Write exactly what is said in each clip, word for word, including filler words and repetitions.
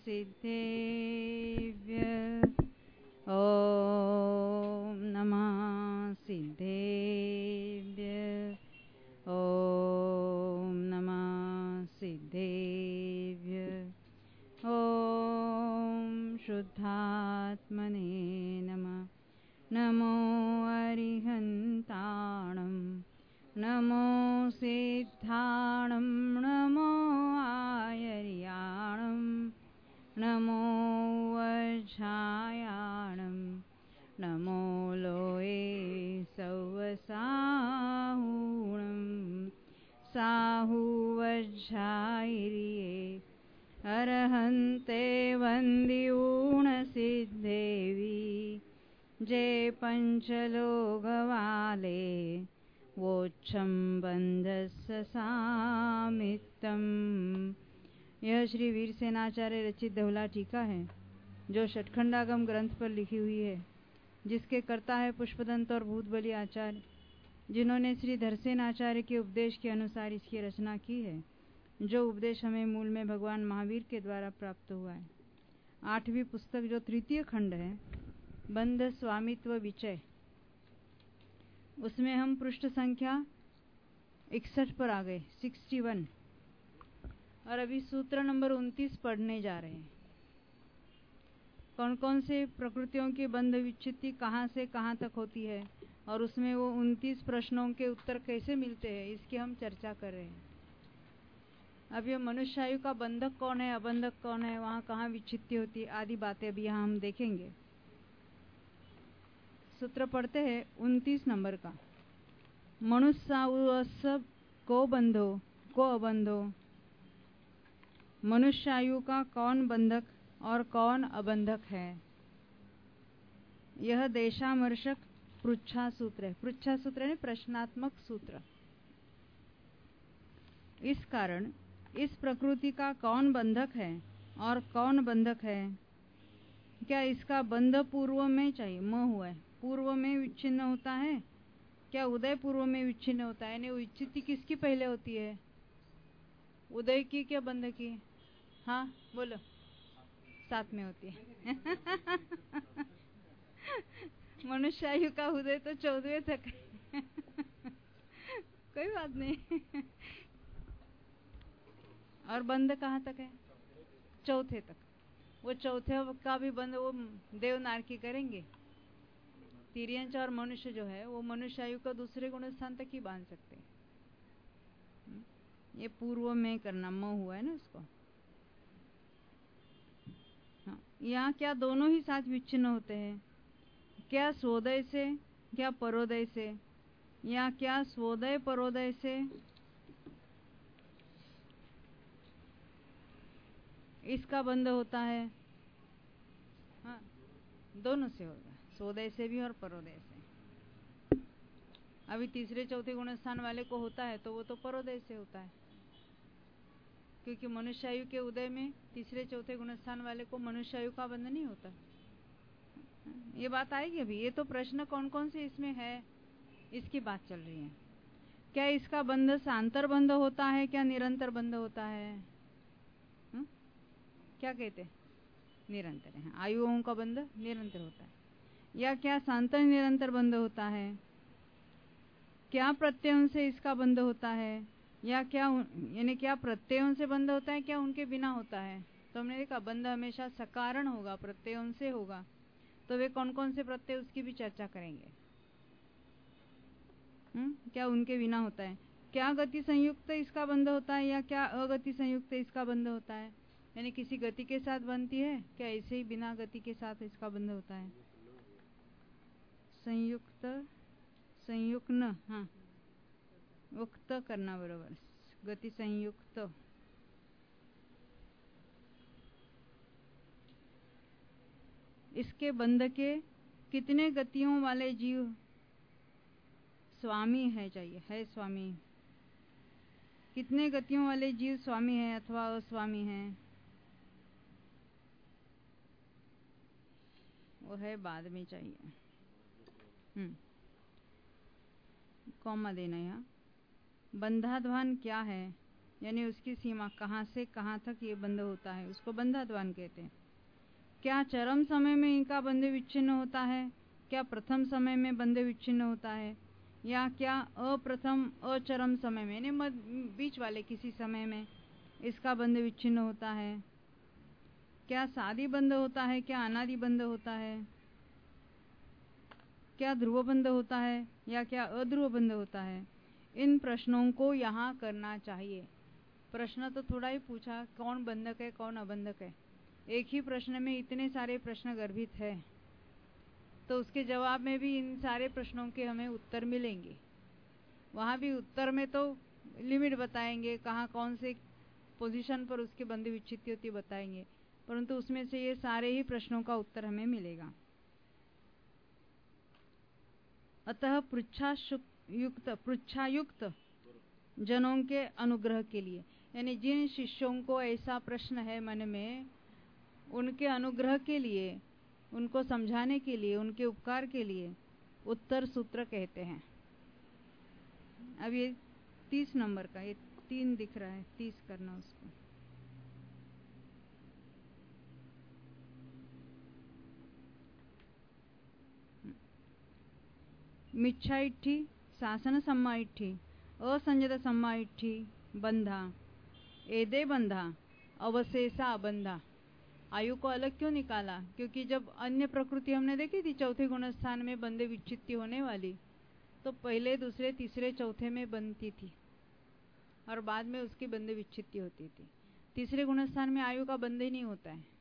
सिद्धेभ्यः ॐ नमः सिद्धेभ्यः ॐ नमः सिद्धेभ्यः ॐ शुद्धात्मने नमः। नमो अरिहन्ताणं नमो सिद्धाणं नमो आयर्याणं नमो वज्रायाणं नमो लोये सौवसाहूणं साहुवज्रायिर्ये अरहन्ते वन्द्यूणसिद्धेवी जे पंचलोकवाले वोच्छं बंधस्य सामित्तम। यह श्री वीरसेनाचार्य रचित दोहला टीका है जो षटखंडागम ग्रंथ पर लिखी हुई है, जिसके कर्ता है पुष्पदंत और भूतबली आचार्य, जिन्होंने श्री धरसेन आचार्य के उपदेश के अनुसार इसकी रचना की है, जो उपदेश हमें मूल में भगवान महावीर के द्वारा प्राप्त हुआ है। आठवीं पुस्तक जो तृतीय खंड है, बंध स्वामित्व विचय, उसमें हम पृष्ठ संख्या इकसठ पर आ गए, इकसठ, और अभी सूत्र नंबर उनतीस पढ़ने जा रहे हैं। कौन कौन से प्रकृतियों की बंध विच्छित्ति कहाँ से कहाँ तक होती है और उसमें वो उनतीस प्रश्नों के उत्तर कैसे मिलते हैं, इसकी हम चर्चा कर रहे हैं। अब ये मनुष्यायु का बंधक कौन है, अबंधक कौन है, वहाँ कहाँ विच्छित्ति होती है, आदि बातें अभी यहाँ हम देखेंगे। सूत्र पढ़ते हैं उनतीस नंबर का। मनुष्यायु को बंधो को अबंधो, मनुष्यायु का कौन बंधक और कौन अबंधक है, यह देशामर्शक पृच्छा सूत्र है। पृच्छा सूत्र है प्रश्नात्मक सूत्र। इस कारण इस प्रकृति का कौन बंधक है और कौन बंधक है, क्या इसका बंध पूर्व में चाहिए, म हुआ है, पूर्व में विच्छिन्न होता है, क्या उदय पूर्व में विच्छिन्न होता है, यानी विच्छित्ति किसकी पहले होती है, उदय की क्या बंध की? हाँ बोलो, साथ में होती है। मनुष्यायु का उदय तो चौदहवें तक है। कोई बात नहीं। और बंध कहाँ तक है? चौथे तक। वो चौथे का भी बंध वो देवनार की करेंगे। तिर्यंच और मनुष्य जो है वो मनुष्यायु का दूसरे गुण स्थान तक ही बांध सकते हैं। ये पूर्व में करना म हुआ है ना उसको। हाँ, यहाँ क्या दोनों ही साथ विच्छिन्न होते हैं, क्या स्वोदय से क्या परोदय से, या क्या स्वोदय परोदय से, इसका बंध होता है। हाँ, दोनों से होगा, स्वोदय से भी और परोदय से। अभी तीसरे चौथे गुण स्थान वाले को होता है तो वो तो परोदय से होता है, क्योंकि मनुष्यायु के उदय में तीसरे चौथे गुण स्थान वाले को मनुष्यायु का बंध नहीं होता। ये बात आएगी अभी। ये तो प्रश्न कौन कौन से इसमें है, इसकी बात चल रही है। क्या इसका बंध सांतर बंध होता है, क्या निरंतर बंध होता है? हुँ? क्या कहते हैं? निरंतर है। आयुओं का बंध निरंतर होता है। या क्या सांतर निरंतर बंध होता है? क्या प्रत्ययों से इसका बंध होता है, या क्या यानी क्या प्रत्ययों से बंध होता है, क्या उनके बिना होता है? तो हमने देखा बंध हमेशा सकारण होगा, प्रत्ययों से होगा। तो वे कौन कौन से प्रत्यय, उसकी भी चर्चा करेंगे। हुँ? क्या उनके बिना होता है? क्या गति संयुक्त इसका बंध होता है, या क्या अगति संयुक्त इसका बंध होता है, यानी किसी गति के साथ बनती है, क्या ऐसे ही बिना गति के साथ इसका बंध होता है? संयुक्त संयुक्त न, हाँ उक्त करना बरोबर, गति संयुक्त। इसके बंध के कितने गतियों वाले जीव स्वामी है, चाहिए है स्वामी, कितने गतियों वाले जीव स्वामी है अथवा अस्वामी है, वो है बाद में चाहिए। हम्म कॉमा देना। यहाँ बंधाध्वान क्या है, यानी उसकी सीमा कहाँ से कहाँ तक ये बंध होता है, उसको बंधाध्वान कहते हैं। क्या चरम समय में इनका बंध विच्छिन्न होता है, क्या प्रथम समय में बंध विच्छिन्न होता है, या क्या अप्रथम अचरम समय में यानी बीच वाले किसी समय में इसका बंध विच्छिन्न होता है, क्या सादी बंध होता है, क्या अनादि बंध होता है, क्या ध्रुव बंध होता है या क्या अध्रुव बंध होता है। इन प्रश्नों को यहाँ करना चाहिए। प्रश्न तो थोड़ा ही पूछा, कौन बंधक है कौन अबंधक है। एक ही प्रश्न में इतने सारे प्रश्न गर्भित है, तो उसके जवाब में भी इन सारे प्रश्नों के हमें उत्तर मिलेंगे। वहाँ भी उत्तर में तो लिमिट बताएंगे, कहाँ कौन से पोजीशन पर उसके बंध विच्छित्ति होती बताएंगे, परंतु उसमें से ये सारे ही प्रश्नों का उत्तर हमें मिलेगा। अतः पृच्छायुक्त पृच्छायुक्त जनों के अनुग्रह के लिए, यानी जिन शिष्यों को ऐसा प्रश्न है मन में, उनके अनुग्रह के लिए, उनको समझाने के लिए, उनके उपकार के लिए उत्तर सूत्र कहते हैं। अब ये तीस नंबर का, ये तीन दिख रहा है, तीस करना उसको। मिच्छाइट्ठी शासन सम्माइट्ठी असंजत सम्माइट्ठी बंधा एदे बंधा अवशेषा अबंधा। आयु को अलग क्यों निकाला? क्योंकि जब अन्य प्रकृति हमने देखी थी चौथे गुण स्थान में बंधे विच्छित्ति होने वाली, तो पहले दूसरे तीसरे चौथे में बनती थी और बाद में उसकी बंधे विच्छित्ति होती थी। तीसरे गुण स्थान में आयु का बंध ही नहीं होता है,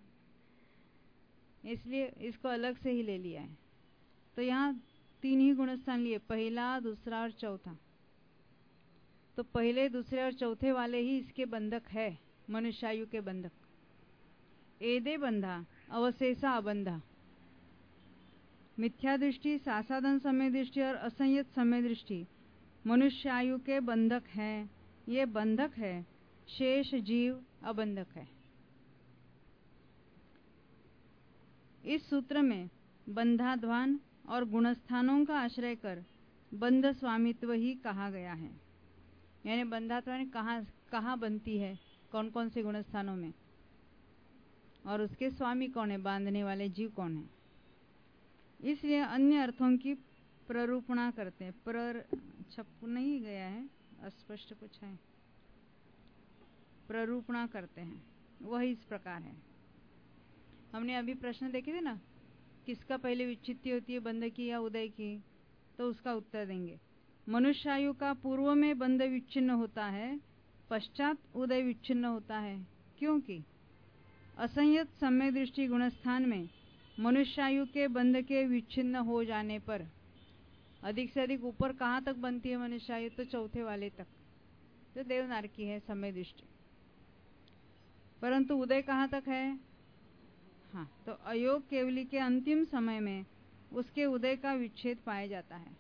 इसलिए इसको अलग से ही ले लिया है। तो यहाँ तीन ही गुण स्थान लिए, पहला दूसरा और चौथा। तो पहले दूसरे और चौथे वाले ही इसके बंधक है, मनुष्यायु के बंधक। एदे बंधा अवशेषा अबंधा। मिथ्या दृष्टि, सासाधन समय दृष्टि और असंयत समय दृष्टि मनुष्यायु के बंधक हैं। ये बंधक है, शेष जीव अबंधक है। इस सूत्र में बंधाध्वान और गुणस्थानों का आश्रय कर बंध स्वामित्व ही कहा गया है। यानी बंधाध्वान कहाँ कहाँ बनती है, कौन कौन से गुणस्थानों में, और उसके स्वामी कौन है, बांधने वाले जीव कौन है। इसलिए अन्य अर्थों की प्ररूपणा करते हैं। प्रर छप नहीं गया है, अस्पष्ट कुछ है, प्ररूपणा करते हैं, वह इस प्रकार है। हमने अभी प्रश्न देखे थे ना, किसका पहले विच्छित्ति होती है, बंध की या उदय की, तो उसका उत्तर देंगे। मनुष्यायु का पूर्व में बंध विच्छिन्न होता है, पश्चात उदय विच्छिन्न होता है, क्योंकि असंयत समय दृष्टि गुणस्थान में मनुष्यायु के बंध के विच्छिन्न हो जाने पर अधिक से अधिक ऊपर कहाँ तक बनती है मनुष्यायु, तो चौथे वाले तक, जो देवनार की है समय दृष्टि। परंतु उदय कहाँ तक है? हाँ, तो अयोग केवली के अंतिम समय में उसके उदय का विच्छेद पाया जाता है।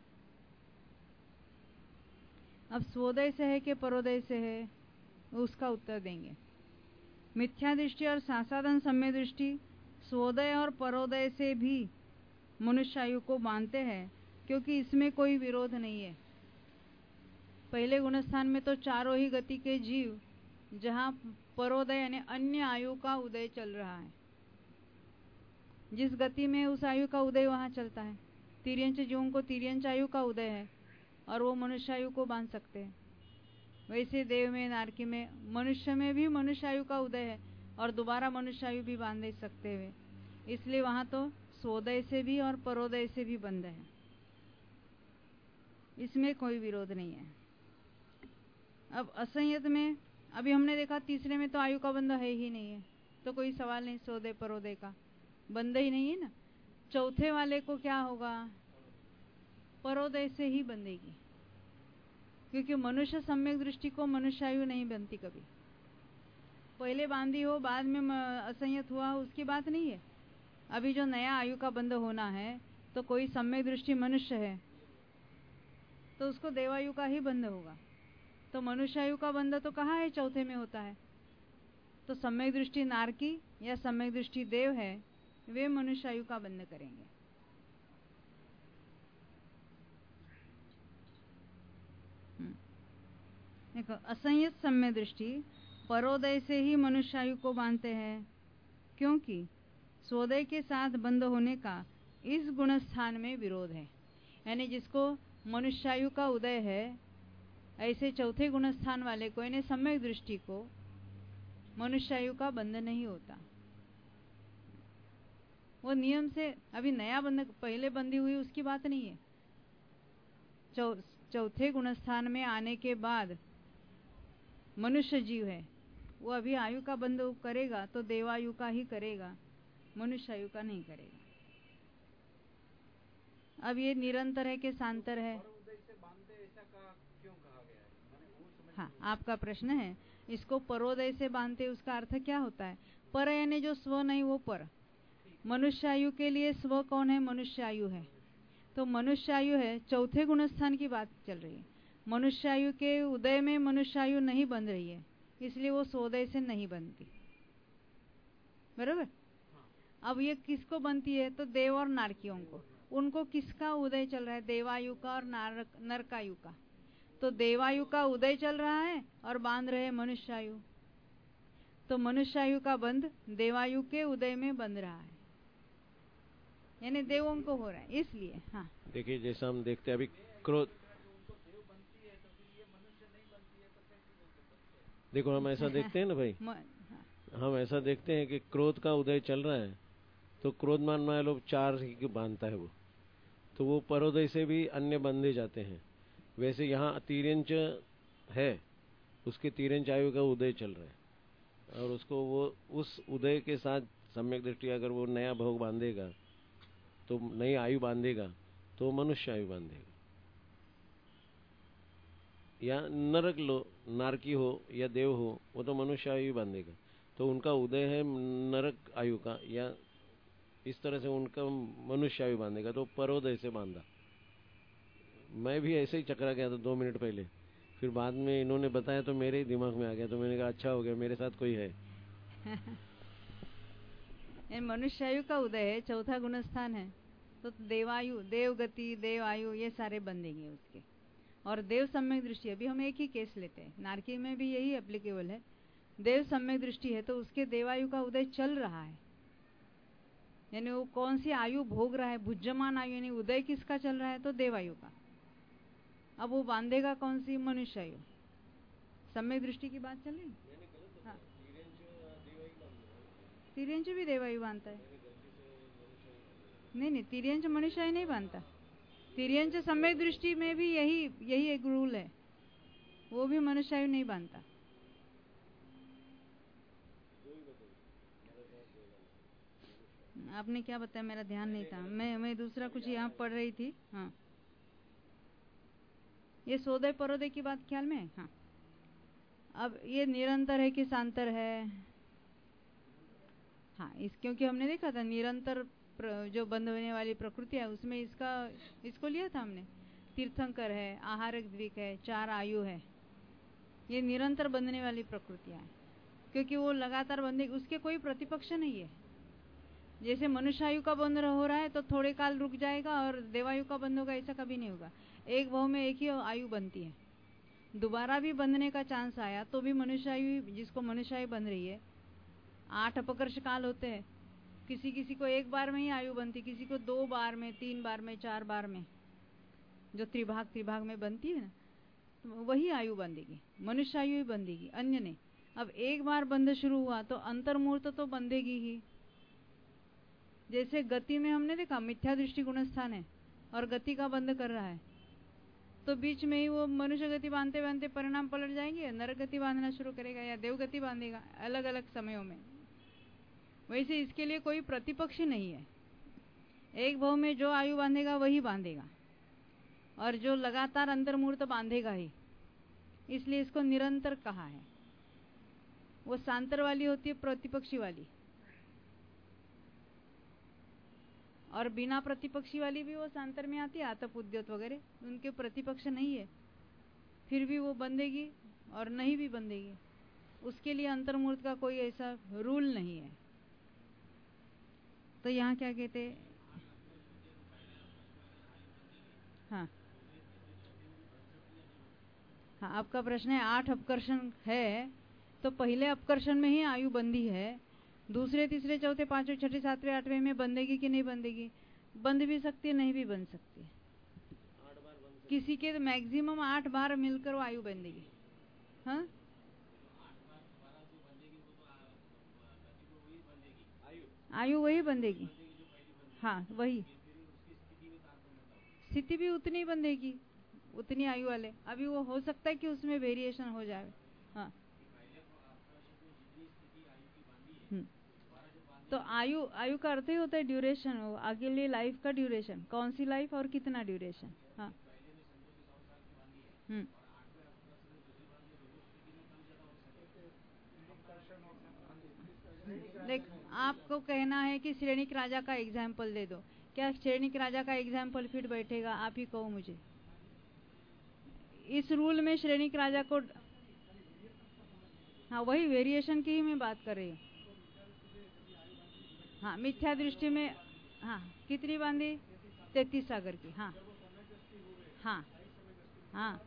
अब स्वोदय से है कि परोदय से है, उसका उत्तर देंगे। मिथ्या दृष्टि और सासाधन समय दृष्टि स्वोदय और परोदय से भी मनुष्यायु को मानते हैं, क्योंकि इसमें कोई विरोध नहीं है। पहले गुणस्थान में तो चारों ही गति के जीव, जहाँ परोदय यानी अन्य आयु का उदय चल रहा है, जिस गति में उस आयु का उदय वहाँ चलता है। तिर्यंच जीवों को तिर्यंच आयु का उदय है और वो मनुष्यायु को बांध सकते हैं। वैसे देव में, नारकी में, मनुष्य में भी मनुष्यायु का उदय है और दोबारा मनुष्यायु भी बांध दे सकते हुए, इसलिए वहाँ तो स्वोदय से भी और परोदय से भी बंध है, इसमें कोई विरोध नहीं है। अब असंयत में अभी हमने देखा, तीसरे में तो आयु का बंध है ही नहीं है, तो कोई सवाल नहीं, स्वोदय परोदय का बंध ही नहीं है ना। चौथे वाले को क्या होगा? परोदय से ही बंधेगी, क्योंकि मनुष्य सम्यक दृष्टि को मनुष्यायु नहीं बनती कभी। पहले बांधी हो, बाद में असंयत हुआ, उसकी बात नहीं है। अभी जो नया आयु का बंध होना है, तो कोई सम्यक दृष्टि मनुष्य है तो उसको देवायु का ही बंध होगा। तो मनुष्यायु का बंध तो कहाँ है? चौथे में होता है। तो सम्यक दृष्टि नारकी या सम्यक दृष्टि देव है, वे मनुष्यायु का बंध करेंगे। देखो, असंयत सम्य दृष्टि परोदय से ही मनुष्यायु को बांधते हैं, क्योंकि स्वोदय के साथ बंध होने का इस गुणस्थान में विरोध है। यानी जिसको मनुष्यायु का उदय है, ऐसे चौथे गुणस्थान वाले को, यानी सम्यक दृष्टि को, मनुष्यायु का बंध नहीं होता। वो नियम से अभी नया बंध, पहले बंधी हुई उसकी बात नहीं है। चौ, चौथे गुणस्थान में आने के बाद मनुष्य जीव है, वो अभी आयु का बंध करेगा तो देवायु का ही करेगा, मनुष्यायु का नहीं करेगा। अब ये निरंतर है कि सांतर है? हाँ, आपका प्रश्न है। इसको परोदय से बांधते, उसका अर्थ क्या होता है? पर यानी जो स्व नहीं, वो पर। मनुष्यायु के लिए स्व कौन है? मनुष्यायु है। तो मनुष्यायु है, चौथे गुणस्थान की बात चल रही है। मनुष्यायु के उदय में मनुष्यायु नहीं बन रही है, इसलिए वो स्वोदय से नहीं बनती। बराबर? अब ये किसको बनती है? तो देव और नारकियों को। उनको किसका उदय चल रहा है? देवायु का और नारक नरकायु का। तो देवायु का उदय चल रहा है और बांध रहे मनुष्यायु, तो मनुष्यायु का बंध देवायु के उदय में बंध रहा है, यानी देवों को हो रहा है, इसलिए। हाँ, देखिए, जैसा हम देखते हैं अभी क्रोध, देखो हम ऐसा देखते हैं ना भाई, हम ऐसा देखते हैं कि क्रोध का उदय चल रहा है, तो क्रोधमान मान लो चार ही बांधता है वो, तो वो परोदय से भी अन्य बंधे जाते हैं। वैसे यहाँ तीरेंच है, उसके तीरेंच आयु का उदय चल रहा है, और उसको वो उस उदय के साथ सम्यक दृष्टि अगर वो नया भोग बांधेगा, तो नई आयु बांधेगा, तो मनुष्य आयु बांधेगा। या नरक लो, नारकी हो या देव हो, वो तो मनुष्य आयु बांधेगा। तो उनका उदय है नरक आयु का, या इस तरह से उनका मनुष्य आयु बांधेगा, तो परोदय से बांधा। मैं भी ऐसे ही चकरा गया था दो मिनट पहले, फिर बाद में इन्होंने बताया तो मेरे ही दिमाग में आ गया, तो मैंने कहा अच्छा हो गया, मेरे साथ कोई है। मनुष्यायु का उदय है, चौथा गुणस्थान है, तो देवायु, देवगति, देवायु, ये सारे बंधेंगे उसके। और देव सम्यक दृष्टि, अभी हम एक ही केस लेते हैं, नारकी में भी यही एप्लीकेबल है। देव सम्यक दृष्टि है तो उसके देवायु का उदय चल रहा है, यानी वो कौन सी आयु भोग रहा है? भुज्यमान आयु, यानी उदय किसका चल रहा है? तो देवायु का। अब वो बांधेगा कौन सी? मनुष्यायु। सम्यक दृष्टि की बात चल रही। हाँ, तिर्यंच भी देवायु बांधता है। नहीं नहीं, तिर्यंच मनुष्यायु नहीं बांधता। तिर्यंच सम्यक दृष्टि में भी यही यही एक रूल है, वो भी मनुष्यायु नहीं बांधता। आपने क्या बताया? मेरा ध्यान नहीं था, मैं मैं दूसरा कुछ यहाँ पढ़ रही थी। हाँ, ये सोदय परोदय की बात ख्याल में है। हाँ, अब ये निरंतर है कि सांतर है? हाँ, इस क्योंकि हमने देखा था निरंतर जो बंध होने वाली प्रकृति है, उसमें इसका इसको लिया था हमने। तीर्थंकर है, आहारक द्विक है, चार आयु है, ये निरंतर बंधने वाली प्रकृतियां हैं, क्योंकि वो लगातार बंधे, उसके कोई प्रतिपक्ष नहीं है। जैसे मनुष्यायु का बंध हो रहा है तो थोड़े काल रुक जाएगा, और देवायु का बंध होगा, ऐसा कभी नहीं होगा। एक भाव में एक ही आयु बनती है, दोबारा भी बंधने का चांस आया तो भी मनुष्यायु, जिसको मनुष्यायु बंध रही है, आठ अपकर्ष काल होते हैं। किसी किसी को एक बार में ही आयु बनती, किसी को दो बार में, तीन बार में, चार बार में, जो त्रिभाग त्रिभाग में बनती है ना, तो वही आयु बंधेगी, मनुष्यायु ही बंधेगी, अन्य नहीं। अब एक बार बंध शुरू हुआ तो अंतर्मूर्त तो बंधेगी ही। जैसे गति में हमने देखा मिथ्या दृष्टि गुणस्थान है और गति का बंध कर रहा है, तो बीच में ही वो मनुष्य गति बांधते बांधते परिणाम पलट जाएंगे, नरक गति बांधना शुरू करेगा या देव गति बांधेगा, अलग अलग समयों में। वैसे इसके लिए कोई प्रतिपक्ष नहीं है, एक भाव में जो आयु बांधेगा वही बांधेगा, और जो लगातार अंतर्मूर्त बांधेगा ही, इसलिए इसको निरंतर कहा है। वो सांतर वाली होती है, प्रतिपक्षी वाली, और बिना प्रतिपक्षी वाली भी वो सांतर में आती है, आतप उद्योत वगैरह, उनके प्रतिपक्ष नहीं है, फिर भी वो बंधेगी और नहीं भी बंधेगी। उसके लिए अंतर्मूर्त का कोई ऐसा रूल नहीं है। तो यहाँ क्या कहते हैं? हाँ हाँ, आपका प्रश्न है आठ अपकर्षण है तो पहले अपकर्षण में ही आयु बंधी है, दूसरे तीसरे चौथे पांचवें छठे सातवें आठवें में बंधेगी कि नहीं बंधेगी? बंध भी सकती है, नहीं भी बन सकती है। किसी के मैक्सिमम आठ बार मिलकर वो आयु बंधेगी। हाँ, आयु वही बंधेगी। हाँ, वही स्थिति भी उतनी बंधेगी, उतनी आयु वाले। अभी वो हो सकता है कि उसमें वेरिएशन हो जाए। हाँ, तो आयु आयु का अर्थ ही होता है ड्यूरेशन, हो आगे लिए लाइफ का ड्यूरेशन, कौन सी लाइफ और कितना ड्यूरेशन। हाँ, हम्म देख, आपको कहना है कि श्रेणिक राजा का एग्जाम्पल दे दो। क्या श्रेणिक राजा का एग्जाम्पल फिट बैठेगा? आप ही कहो मुझे। इस रूल में श्रेणिक राजा को, हाँ वही वेरिएशन की ही मैं बात कर रही हूँ। हाँ, मिथ्या दृष्टि में, हाँ कितनी बांधी? तैतीस सागर की। हाँ हाँ हाँ,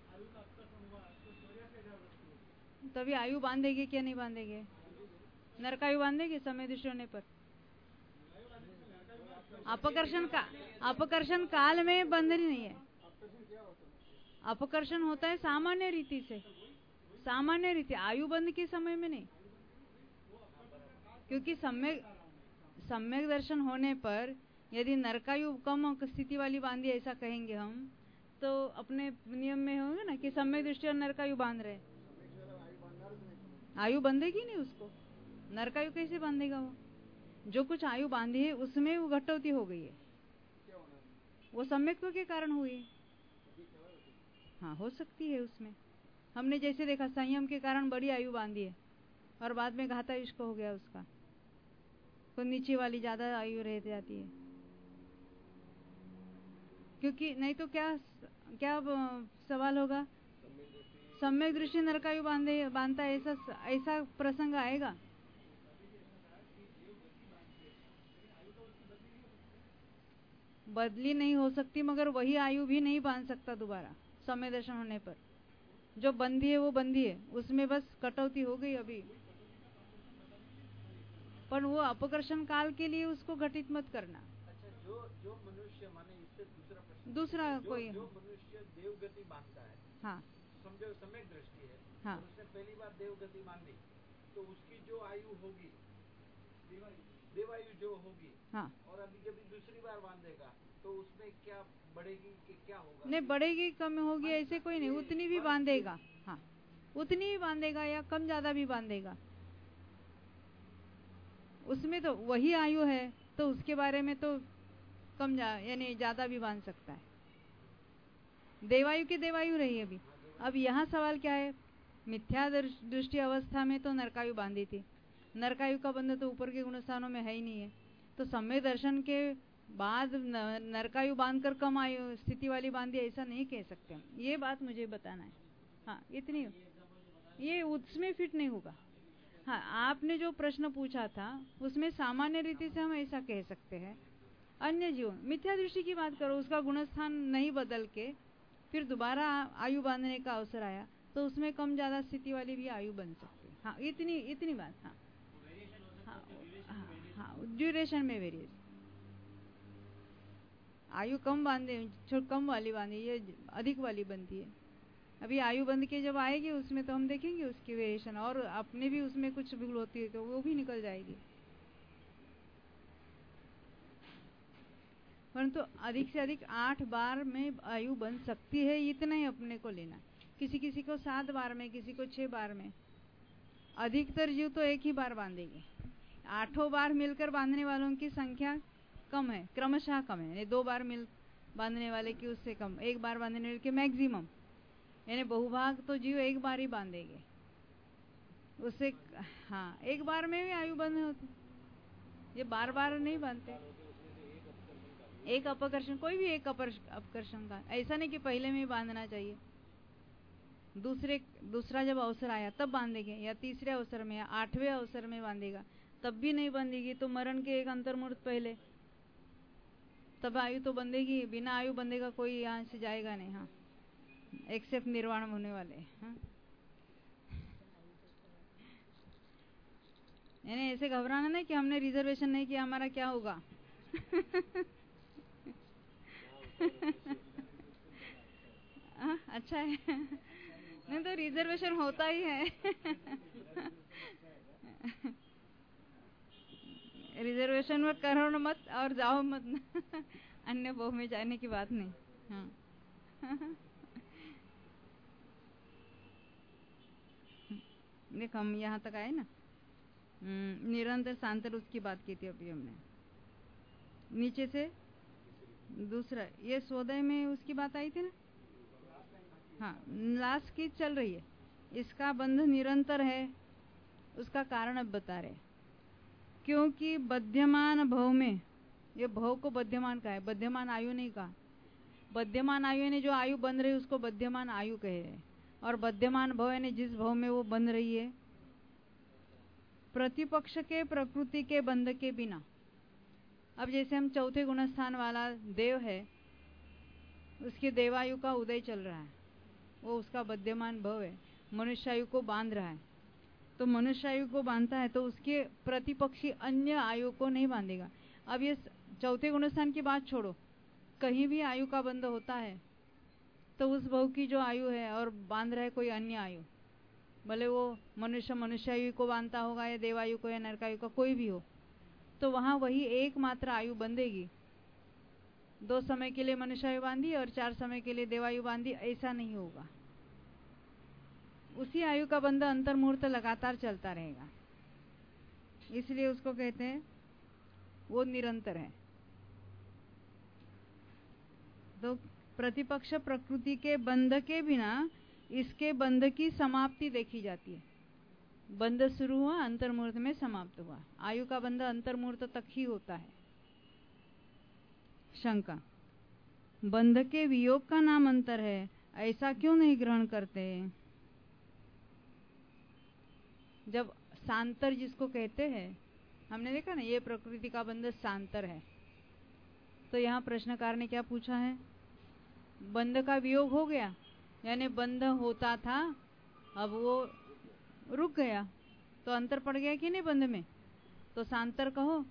तभी आयु बांधेगी क्या नहीं बांधेगी? नरकायु बांधेगी समय दृष्टि होने पर। अपकर्षण का अपकर्षण काल में बंधन नहीं है। अपकर्षण होता है सामान्य रीति से, सामान्य रीति, आयु बंध के समय में नहीं। क्योंकि सम्यक सम्यक दर्शन होने पर यदि नरकायु कम स्थिति वाली बांधी ऐसा कहेंगे हम, तो अपने नियम में होगा ना कि सम्यक दृष्टि और नरकायु बांध रहे, आयु बंधेगी नहीं उसको। नरकायु कैसे बांधेगा? वो जो कुछ आयु बांधी है उसमें वो घटौती हो गई है, वो सम्यक्त्व के कारण हुई। हाँ, हो सकती है उसमें। हमने जैसे देखा संयम के कारण बड़ी आयु बांधी है और बाद में घाता इश्क हो गया उसका, तो नीचे वाली ज्यादा आयु रह जाती है। क्योंकि नहीं तो क्या क्या सवाल होगा? सम्यक दृष्टि नरकायु बांधे बांधता है, ऐसा ऐसा प्रसंग आएगा? बदली नहीं हो सकती, मगर वही आयु भी नहीं बांध सकता दोबारा समय दर्शन होने पर। जो बंधी है वो बंधी है, उसमें बस कटौती हो गई अभी, पर वो अपकर्षण काल के लिए उसको घटित मत करना। अच्छा, जो जो मनुष्य, माने इससे दूसरा प्रश्न, दूसरा जो, कोई जो मनुष्य देवगति बांधता है, हाँ, समझो सम्यक दृष्टि है, हाँ, उसने पहली बार देवगति बांधी, तो उसकी जो आयु होगी देवायु जो होगी, हाँ, और अभी जब दूसरी बार बांधेगा तो उसमें क्या बढ़ेगी कि क्या होगा? नहीं बढ़ेगी, कम होगी ऐसे कोई नहीं, उतनी भी बांधेगा। हाँ, उतनी ही बांधेगा या कम ज्यादा भी बांधेगा, उसमें तो वही आयु है, तो उसके बारे में तो कम जा यानी ज्यादा भी बांध सकता है। देवायु की देवायु रही अभी। अब यहाँ सवाल क्या है? मिथ्या दृष्टि अवस्था में तो नरकायु बांधी थी, नरकायु का बंध तो ऊपर के गुणस्थानों में है ही नहीं है, तो सम्य दर्शन के बाद नरकायु बांधकर कम आयु स्थिति वाली बांधी, ऐसा नहीं कह सकते हम। ये बात मुझे बताना है। हाँ, इतनी, ये उसमें फिट नहीं होगा। हाँ, आपने जो प्रश्न पूछा था उसमें सामान्य रीति से हम ऐसा कह सकते हैं। अन्य जीवन मिथ्या दृष्टि की बात करो, उसका गुणस्थान नहीं बदल के फिर दोबारा आयु बांधने का अवसर आया, तो उसमें कम ज्यादा स्थिति वाली भी आयु बन सकती है। हाँ, इतनी इतनी बात। हाँ हाँ हाँ, ड्यूरेशन में वेरिएशन, आयु कम बांधे, छोट कम वाली बांधी, ये अधिक वाली बनती है। अभी आयु बंध के जब आएगी उसमें तो हम देखेंगे उसकी वेरिएशन, और अपने भी उसमें कुछ भूल होती है तो वो भी निकल जाएगी। परंतु अधिक से अधिक आठ बार में आयु बन सकती है, इतना ही अपने को लेना। किसी किसी को सात बार में, किसी को छह बार में, अधिकतर जीव तो एक ही बार बांधेंगे। आठों बार मिलकर बांधने वालों की संख्या कम है, क्रमशः कम है, यानी दो बार मिल बांधने वाले की उससे कम, एक बार बांधने वाले के मैक्सिमम, यानी बहुभाग तो जीव एक बार ही बांधेंगे उससे। हाँ, एक बार में भी आयु बंद होती, ये बार बार नहीं बांधते। एक अपकर्षण, कोई भी एक अपकर्षण का, ऐसा नहीं कि पहले में ही बांधना चाहिए, दूसरे दूसरा जब अवसर आया तब बांधेंगे, या तीसरे अवसर में या आठवें अवसर में बांधेगा, तब भी नहीं बांधेगी तो मरण के एक अंतर्मुहूर्त पहले, तब आयु तो बंधेगी। बिना आयु बंधेगा कोई यहाँ से जाएगा नहीं। हाँ, एक्सेप्ट निर्वाण होने वाले। हाँ? यानी ऐसे घबराना नहीं कि हमने रिजर्वेशन नहीं किया हमारा क्या होगा। आ, अच्छा है। नहीं तो रिजर्वेशन होता ही है। रिजर्वेशन में करो न मत और जाओ मत। अन्य बहु में जाने की बात नहीं। हाँ। देख हम यहाँ तक आए ना, निरंतर शांतर उसकी बात की थी अभी हमने। नीचे से दूसरा ये स्वदय में उसकी बात आई थी ना। हाँ, लास्ट की चल रही है। इसका बंध निरंतर है, उसका कारण अब बता रहे। क्योंकि बध्यमान भव में, ये भव को बध्यमान कहा है, बध्यमान आयु नहीं कहा। बध्यमान आयु यानी जो आयु बन रही है उसको बध्यमान आयु कहे है। और बध्यमान भव यानी जिस भव में वो बन रही है, प्रतिपक्ष के प्रकृति के बंध के बिना। अब जैसे हम चौथे गुणस्थान वाला देव है, उसकी देवायु का उदय चल रहा है, वो उसका बध्यमान भव है, मनुष्यायु को बांध रहा है। तो मनुष्यायु को बांधता है तो उसके प्रतिपक्षी अन्य आयु को नहीं बांधेगा। अब ये चौथे गुणस्थान की बात छोड़ो, कहीं भी आयु का बंध होता है तो उस भव की जो आयु है और बांध रहा है कोई अन्य आयु, भले वो मनुष्य मनुष्यायु को बांधता होगा या देवायु को या नरकायु का कोई भी हो, तो वहां वही एकमात्र आयु बंधेगी। दो समय के लिए मनुष्यायु बांधी और चार समय के लिए देवायु बांधी, ऐसा नहीं होगा। उसी आयु का बंध अंतर्मुहूर्त लगातार चलता रहेगा, इसलिए उसको कहते हैं वो निरंतर है। तो प्रतिपक्ष प्रकृति के बंध के बिना इसके बंध की समाप्ति देखी जाती है। बंध शुरू हुआ, अंतर्मुहूर्त में समाप्त हुआ। आयु का बंध अंतर्मुहूर्त तक ही होता है। शंका, बंध के वियोग का नाम अंतर है, ऐसा क्यों नहीं ग्रहण करते? जब सांतर जिसको कहते हैं, हमने देखा ना ये प्रकृति का बंध सांतर है, तो यहाँ प्रश्नकार ने क्या पूछा है? बंध का वियोग हो गया, यानी बंध होता था अब वो रुक गया, तो अंतर पड़ गया कि नहीं बंध में, तो सांतर कहो।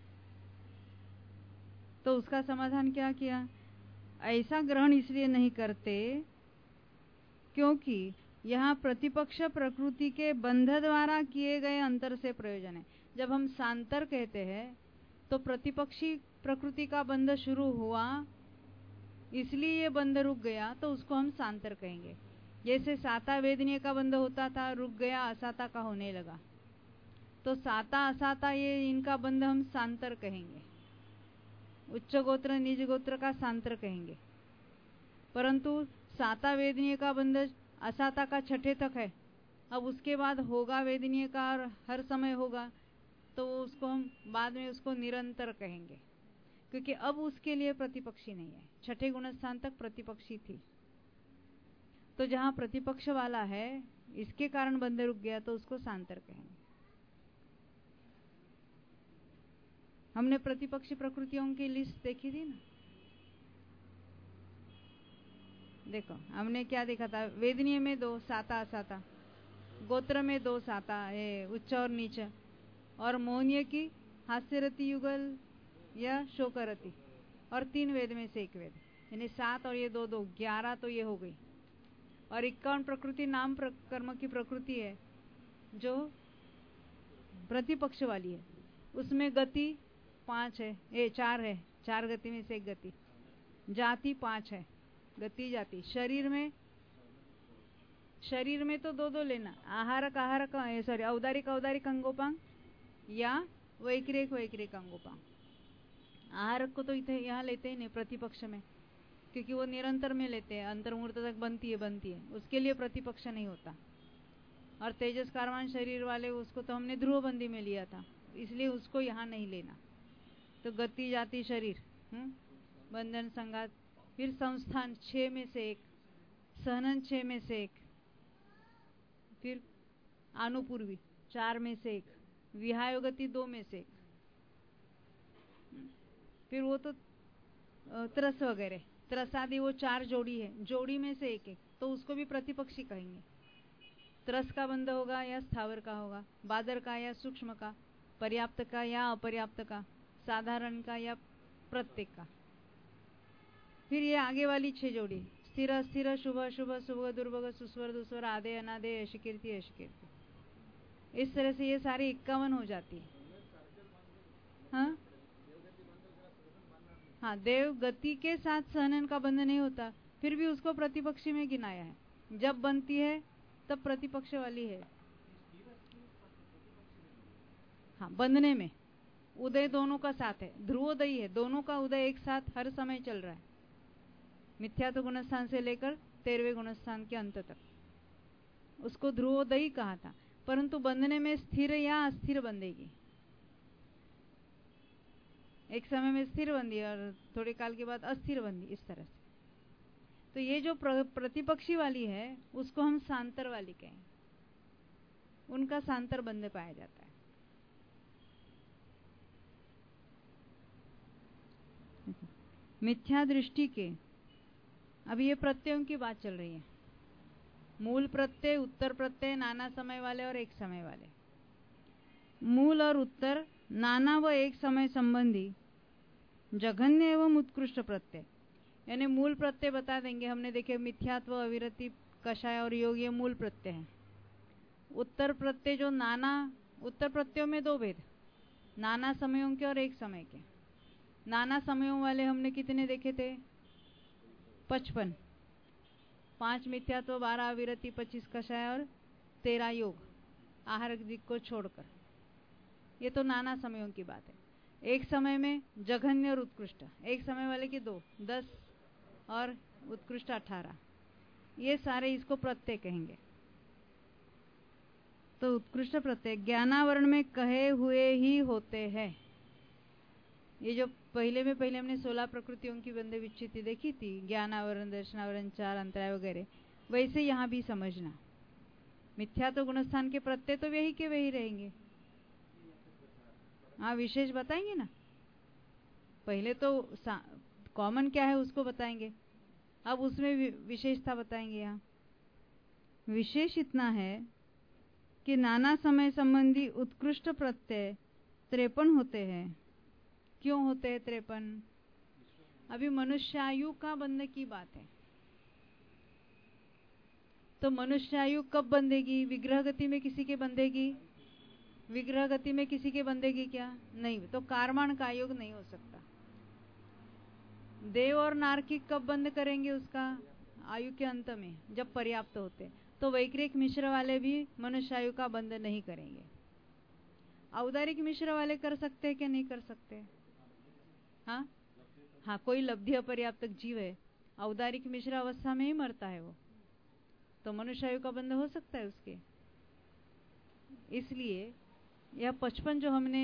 तो उसका समाधान क्या किया? ऐसा ग्रहण इसलिए नहीं करते क्योंकि यहाँ प्रतिपक्ष प्रकृति के बंध द्वारा किए गए अंतर से प्रयोजन है। जब हम सांतर कहते हैं तो प्रतिपक्षी प्रकृति का बंध शुरू हुआ, इसलिए ये बंध रुक गया, तो उसको हम सांतर कहेंगे। जैसे साता वेदनीय का बंध होता था, रुक गया, असाता का होने लगा, तो साता असाता ये इनका बंध हम सांतर कहेंगे। उच्च गोत्र निज गोत्र का सांतर कहेंगे। परंतु साता वेदनीय का बंध असाता का छठे तक है, अब उसके बाद होगा वेदनीय का और हर समय होगा, तो उसको हम बाद में उसको निरंतर कहेंगे, क्योंकि अब उसके लिए प्रतिपक्षी नहीं है। छठे गुणस्थान तक प्रतिपक्षी थी, तो जहां प्रतिपक्ष वाला है इसके कारण बंध रुक गया, तो उसको सांतर कहेंगे। हमने प्रतिपक्षी प्रकृतियों की लिस्ट देखी थी ना। देखो हमने क्या देखा था, वेदनीय में दो, साता असाता, गोत्र में दो साता है, उच्च और नीच, और मौन्य की हास्यरति युगल या शोकरति, और तीन वेद में से एक वेद, यानी सात और ये दो दो ग्यारह, तो ये हो गई। और इक्यावन प्रकृति नाम प्र, कर्म की प्रकृति है जो प्रतिपक्ष वाली है, उसमें गति पांच है, ये चार है, चार गति में से एक गति, जाति पांच है, गति जाति। शरीर में शरीर में तो दो दो लेना, आहारक आहारक सॉरी औदारिक औदारिक अंगोपांग या वैक्रिक वैक्रिक अंगोपांग। आहारक को तो इथे यहाँ लेते ही नहीं प्रतिपक्ष में, क्योंकि वो निरंतर में लेते हैं, अंतर्मुहूर्त तक बनती है बनती है, उसके लिए प्रतिपक्ष नहीं होता। और तेजस कारवान शरीर वाले उसको तो हमने ध्रुवबंदी में लिया था, इसलिए उसको यहाँ नहीं लेना। तो गति जाति शरीर, हम्म बंधन संघात, फिर संस्थान छह में से एक, सहनन छह में से एक, फिर आनुपूर्वी चार में से एक, विहायोगति दो में से एक, फिर वो तो त्रस वगैरह त्रस आदि वो चार जोड़ी है, जोड़ी में से एक एक, तो उसको भी प्रतिपक्षी कहेंगे। त्रस का बंध होगा या स्थावर का होगा, बादर का या सूक्ष्म का, पर्याप्त का या अपर्याप्त का, साधारण का या प्रत्येक का। फिर ये आगे वाली छह जोड़ी, स्थिर अस्थिर, शुभ शुभ, सुभग दुर्भग, सुस्वर दुस्वर, आदे अनादे, यशकीर्ति यशकीर्ति। इस तरह से ये सारी इक्यावन हो जाती है। हाँ हाँ, देव गति के साथ सहनन का बंध नहीं होता, फिर भी उसको प्रतिपक्षी में गिनाया है। जब बनती है तब प्रतिपक्ष वाली है। हाँ, बंधने में उदय दोनों का साथ है, ध्रुवोदयी है, दोनों का उदय एक साथ हर समय चल रहा है, मिथ्यात्व गुणस्थान से लेकर तेरहवें गुणस्थान के अंत तक। उसको ध्रुवोदयी कहा था। परंतु बंधने में स्थिर या अस्थिर बंधेगी, एक समय में स्थिर बंधी और थोड़े काल के बाद अस्थिर बंधी, इस तरह से। तो ये जो प्र, प्रतिपक्षी वाली है उसको हम सांतर वाली कहें, उनका सांतर बंध पाया जाता है। मिथ्या दृष्टि के, अभी ये प्रत्ययों की बात चल रही है। मूल प्रत्यय, उत्तर प्रत्यय, नाना समय वाले और एक समय वाले। मूल और उत्तर, नाना व एक समय संबंधी, जघन्य एवं उत्कृष्ट प्रत्यय। यानी मूल प्रत्यय बता देंगे, हमने देखे मिथ्यात्व, अविरति, कषाय और योग, ये मूल प्रत्यय हैं। उत्तर प्रत्यय जो नाना, उत्तर प्रत्ययों में दो भेद, नाना समयों के और एक समय के। नाना समयों वाले हमने कितने देखे थे? पचपन। पांच मिथ्यात्व, बारह अविरति, पच्चीस कषाय और तेरह योग, आहार दिक को छोड़कर। ये तो नाना समयों की बात है। एक समय में जघन्य और उत्कृष्ट, एक समय वाले की दो, दस और उत्कृष्ट अठारह, ये सारे इसको प्रत्यय कहेंगे। तो उत्कृष्ट प्रत्यय ज्ञानावरण में कहे हुए ही होते हैं। ये जो पहले में पहले हमने सोलह प्रकृतियों की बंधे विच्छित्ति देखी थी, ज्ञानावरण, दर्शनावरण, चार अंतराय वगैरह, वैसे यहाँ भी समझना। मिथ्या तो गुणस्थान के प्रत्यय तो वही के वही रहेंगे। हाँ, विशेष बताएंगे ना। पहले तो कॉमन क्या है उसको बताएंगे, अब उसमें विशेषता बताएंगे। यहाँ विशेष इतना है कि नाना समय संबंधी उत्कृष्ट प्रत्यय त्रेपन होते हैं। क्यों होते हैं त्रेपन? अभी मनुष्यायु का बंध की बात है। तो मनुष्यायु कब बंधेगी? विग्रह गति में किसी के बंधेगी? विग्रह गति में किसी के बंधेगी क्या? नहीं। तो कारमान का योग नहीं हो सकता। देव और नारकिक कब बंद करेंगे उसका? आयु के अंत में, जब पर्याप्त होते। तो वैक्रिक मिश्र वाले भी मनुष्यायु का बंध नहीं करेंगे। औदारिक मिश्र वाले कर सकते हैं क्या? नहीं कर सकते। हाँ हाँ, कोई लब्धि अपर्याप्त जीव है, औदारिक मिश्र अवस्था में ही मरता है वो, तो मनुष्यायु का बंध हो सकता है उसके। इसलिए यह पचपन जो हमने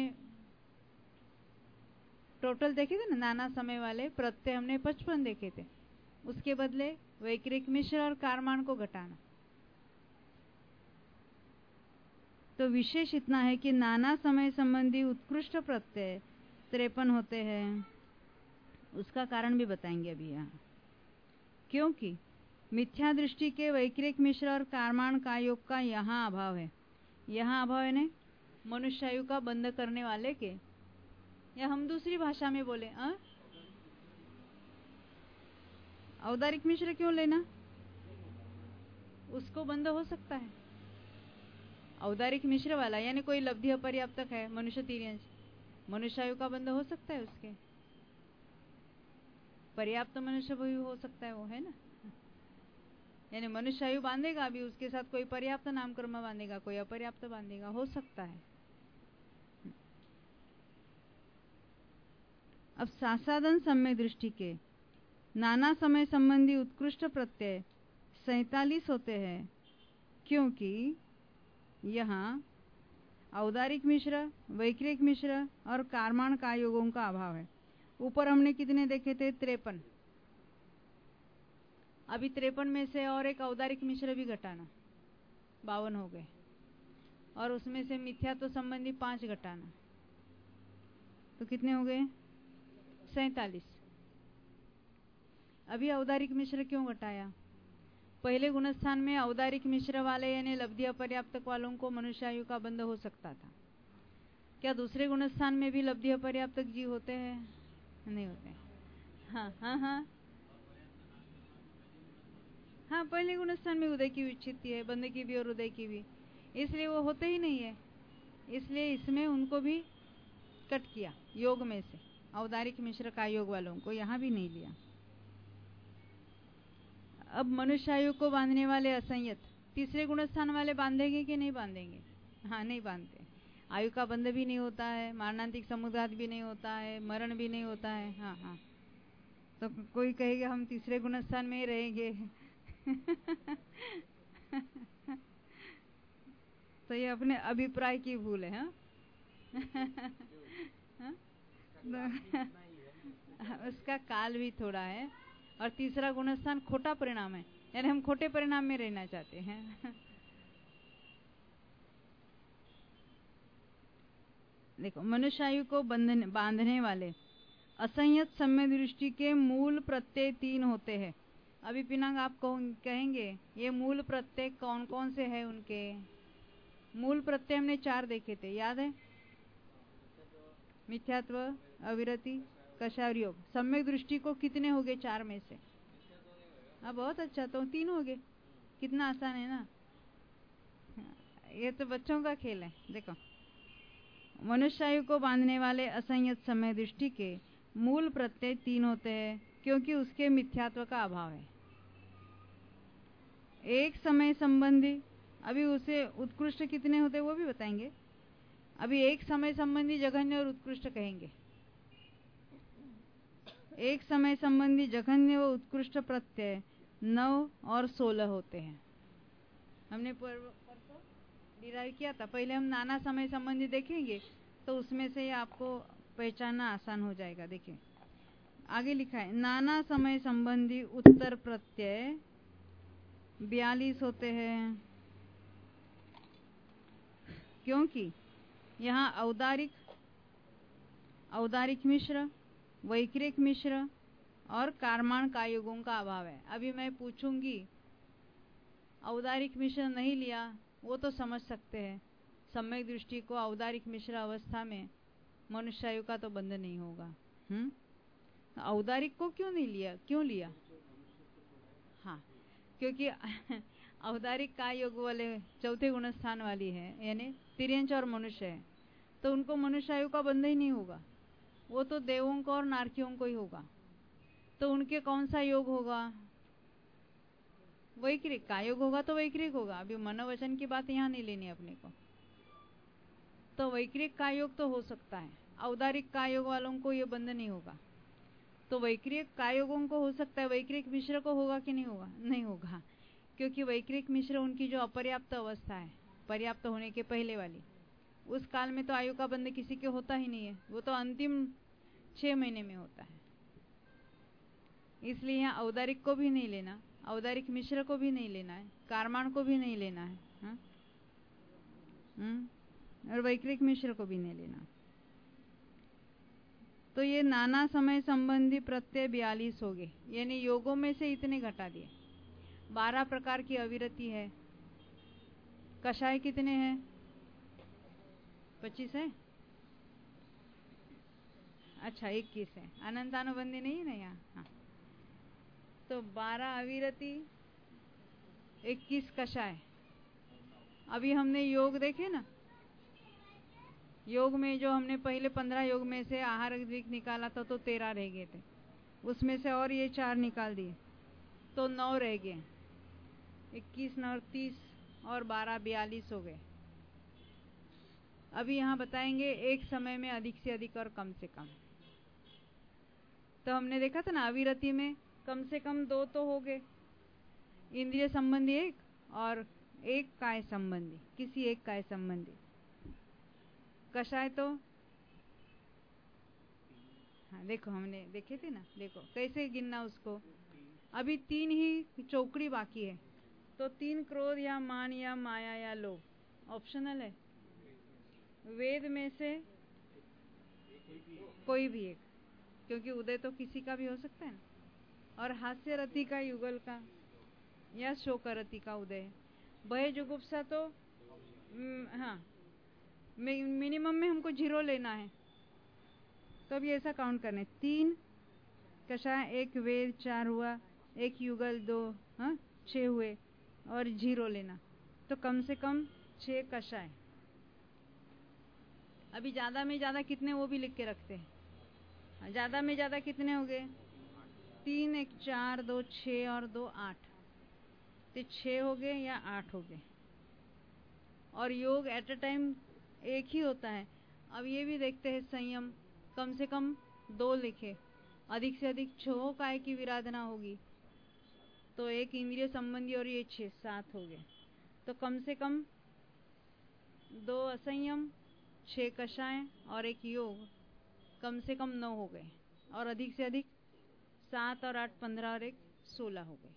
टोटल देखे थे ना, नाना समय वाले प्रत्यय हमने पचपन देखे थे, उसके बदले वैक्रिक मिश्र और कारमान को घटाना। तो विशेष इतना है कि नाना समय संबंधी उत्कृष्ट प्रत्यय त्रेपन होते हैं। उसका कारण भी बताएंगे अभी यहाँ। क्योंकि मिथ्या दृष्टि के वैक्रिक मिश्र और कारमान का योग का यहाँ अभाव है। यहाँ अभाव है ने मनुष्यायु का बंध करने वाले के, या हम दूसरी भाषा में बोले आ? औदारिक मिश्र क्यों लेना? उसको बंध हो सकता है। औदारिक मिश्र वाला यानी कोई लब्धि अपर्याप्तक है, मनुष्य तीर्यंश, मनुष्यायु का बंध हो सकता है उसके। पर्याप्त मनुष्य भी हो सकता है वो, है ना। यानी मनुष्यायु बांधेगा भी, उसके साथ कोई पर्याप्त नामकर्म बांधेगा, कोई अपर्याप्त बांधेगा, हो सकता है। अब सासादन सम्यक दृष्टि के नाना समय संबंधी उत्कृष्ट प्रत्यय सैतालीस होते हैं, क्योंकि यहाँ औदारिक मिश्र, वैक्रिक मिश्र और कारमान का योगों का अभाव है। ऊपर हमने कितने देखे थे? त्रेपन। अभी त्रेपन में से और एक औदारिक मिश्र भी घटाना, बावन हो गए, और उसमें से मिथ्या तो संबंधी पांच घटाना, तो कितने हो गए? सैतालीस। अभी औदारिक मिश्र क्यों घटाया? पहले गुणस्थान में औदारिक मिश्र वाले यानी लब्धि अपर्याप्तक वालों को मनुष्यायु का बंध हो सकता था। क्या दूसरे गुणस्थान में भी लब्धि अपर्याप्तक जीव होते हैं? नहीं होते। हाँ हाँ हाँ हाँ, पहले गुणस्थान में उदय की विच्छित्ति है, बंध की भी और उदय की भी, इसलिए वो होते ही नहीं है। इसलिए इसमें उनको भी कट किया योग में से, औदारिक मिश्र का योग वालों को यहाँ भी नहीं लिया। अब मनुष्यायु को बांधने वाले असंयत तीसरे गुणस्थान वाले बांधेंगे कि नहीं बांधेंगे? हाँ, नहीं बांधते। आयु का बंध भी नहीं होता है, मारणांतिक समुद्घात भी नहीं होता है, मरण भी नहीं होता है। हाँ हाँ, तो कोई कहेगा हम तीसरे गुणस्थान में ही रहेंगे तो ये अपने अभिप्राय की भूल है। हाँ? उसका काल भी थोड़ा है और तीसरा गुणस्थान खोटा परिणाम है, यानी हम खोटे परिणाम में रहना चाहते हैं। देखो, मनुष्यायु को बंधने बांधने वाले असंयत सम्य दृष्टि के मूल प्रत्यय तीन होते हैं। अभी पिनांग आप कहेंगे ये मूल प्रत्यय कौन कौन से हैं? उनके मूल प्रत्यय हमने चार देखे थे, याद है? मिथ्यात्व, अविरति, कषाय और योग। सम्यक दृष्टि को कितने हो गए चार में से? अब बहुत अच्छा, तो तीन हो गए। कितना आसान है ना, ये तो बच्चों का खेल है। देखो, मनुष्यायु को बांधने वाले असंयत समय दृष्टि के मूल प्रत्यय तीन होते हैं क्योंकि उसके मिथ्यात्व का अभाव है। एक समय संबंधी, अभी उसे उत्कृष्ट कितने होते हैं वो भी बताएंगे। अभी एक समय संबंधी जघन्य और उत्कृष्ट कहेंगे। एक समय संबंधी जघन्य व उत्कृष्ट प्रत्यय नौ और सोलह होते हैं। हमने परसों डिराइव किया था। पहले हम नाना समय संबंधी देखेंगे तो उसमें से आपको पहचानना आसान हो जाएगा। देखिए आगे लिखा है, नाना समय संबंधी उत्तर प्रत्यय बयालीस होते हैं क्योंकि यहाँ औदारिक औदारिक मिश्र, वैक्रिक मिश्र और कारमान कायुगों का अभाव है। अभी मैं पूछूंगी औदारिक मिश्र नहीं लिया, वो तो समझ सकते हैं। सम्यक दृष्टि को औदारिक मिश्र अवस्था में मनुष्यायु का तो बंध नहीं होगा। हम्म औदारिक को क्यों नहीं लिया? क्यों लिया? हाँ, क्योंकि औदारिक का योग वाले चौथे गुणस्थान वाली है, यानी तिर्यंच और मनुष्य है, तो उनको मनुष्यायु का बंध ही नहीं होगा। वो तो देवों को और नारकियों को ही होगा। तो उनके कौन सा योग होगा? वैक्रिक का योग होगा तो वैक्रिक होगा। अभी मनोवचन की बात यहाँ नहीं लेनी अपने को। तो वैक्रिक का योग तो हो सकता है, औदारिक का योग वालों को ये बंध नहीं होगा। तो वैक्रिक कायोगों को हो सकता है, वैक्रिक मिश्र को होगा कि नहीं होगा? नहीं होगा, क्योंकि वैक्रिक मिश्र उनकी जो अपर्याप्त अवस्था है, पर्याप्त होने के पहले वाली, उस काल में तो आयु का बंध किसी के होता ही नहीं है। वो तो अंतिम छह महीने में होता है। इसलिए यहाँ औदारिक को भी नहीं लेना, औदारिक मिश्र को भी नहीं लेना है, कारमान को भी नहीं लेना है, हा? और वैक्रिक मिश्र को भी नहीं लेना। तो ये नाना समय संबंधी प्रत्यय बयालीस हो गए, यानी योगों में से इतने घटा दिए। बारह प्रकार की अविरति है। कषाय कितने हैं? पच्चीस है। अच्छा, इक्कीस है। अनंतानुबंधी नहीं है ना यहाँ? हाँ, तो बारह अविरति, इक्कीस कषाय। अभी हमने योग देखे ना, योग में जो हमने पहले पंद्रह योग में से आहार द्विक निकाला था तो तेरह रह गए थे, उसमें से और ये चार निकाल दिए तो नौ रह गए। इक्कीस नौ तीस और बारह बयालीस हो गए। अभी यहाँ बताएंगे एक समय में अधिक से अधिक और कम से कम। तो हमने देखा था ना, अविरति में कम से कम दो तो हो गए, इंद्रिय संबंधी एक और एक काय संबंधी, किसी एक काय संबंधी। कषाय तो हाँ, देखो हमने देखे थे ना, देखो कैसे गिनना उसको। अभी तीन ही चौकड़ी बाकी है, तो तीन क्रोध या मान या माया या लोभ ऑप्शनल है। वेद में से कोई भी एक, क्योंकि उदय तो किसी का भी हो सकता है ना। और हास्य रति का युगल का या शोकरति का उदय। भय जुगुप्सा तो हाँ मिनिमम में हमको जीरो लेना है, तो अभी ऐसा काउंट करने, तीन कषाय, एक वेद, चार हुआ, एक युगल, दो हाँ छः हुए, और जीरो लेना, तो कम से कम छः कषाय। अभी ज्यादा में ज्यादा कितने वो भी लिख के रखते हैं। ज्यादा में ज्यादा कितने हो गए? तीन, एक चार, दो छः और दो आठ, तो छः हो गए या आठ हो गए। और योग एट अ टाइम एक ही होता है। अब ये भी देखते हैं संयम, कम से कम दो लिखे, अधिक से अधिक छह काय की विराधना होगी, तो एक इंद्रिय संबंधी और ये छह सात हो गए, तो कम से कम दो असंयम, छह कषाय और एक योग, कम से कम नौ हो गए, और अधिक से अधिक सात और आठ पंद्रह और एक सोलह हो गए।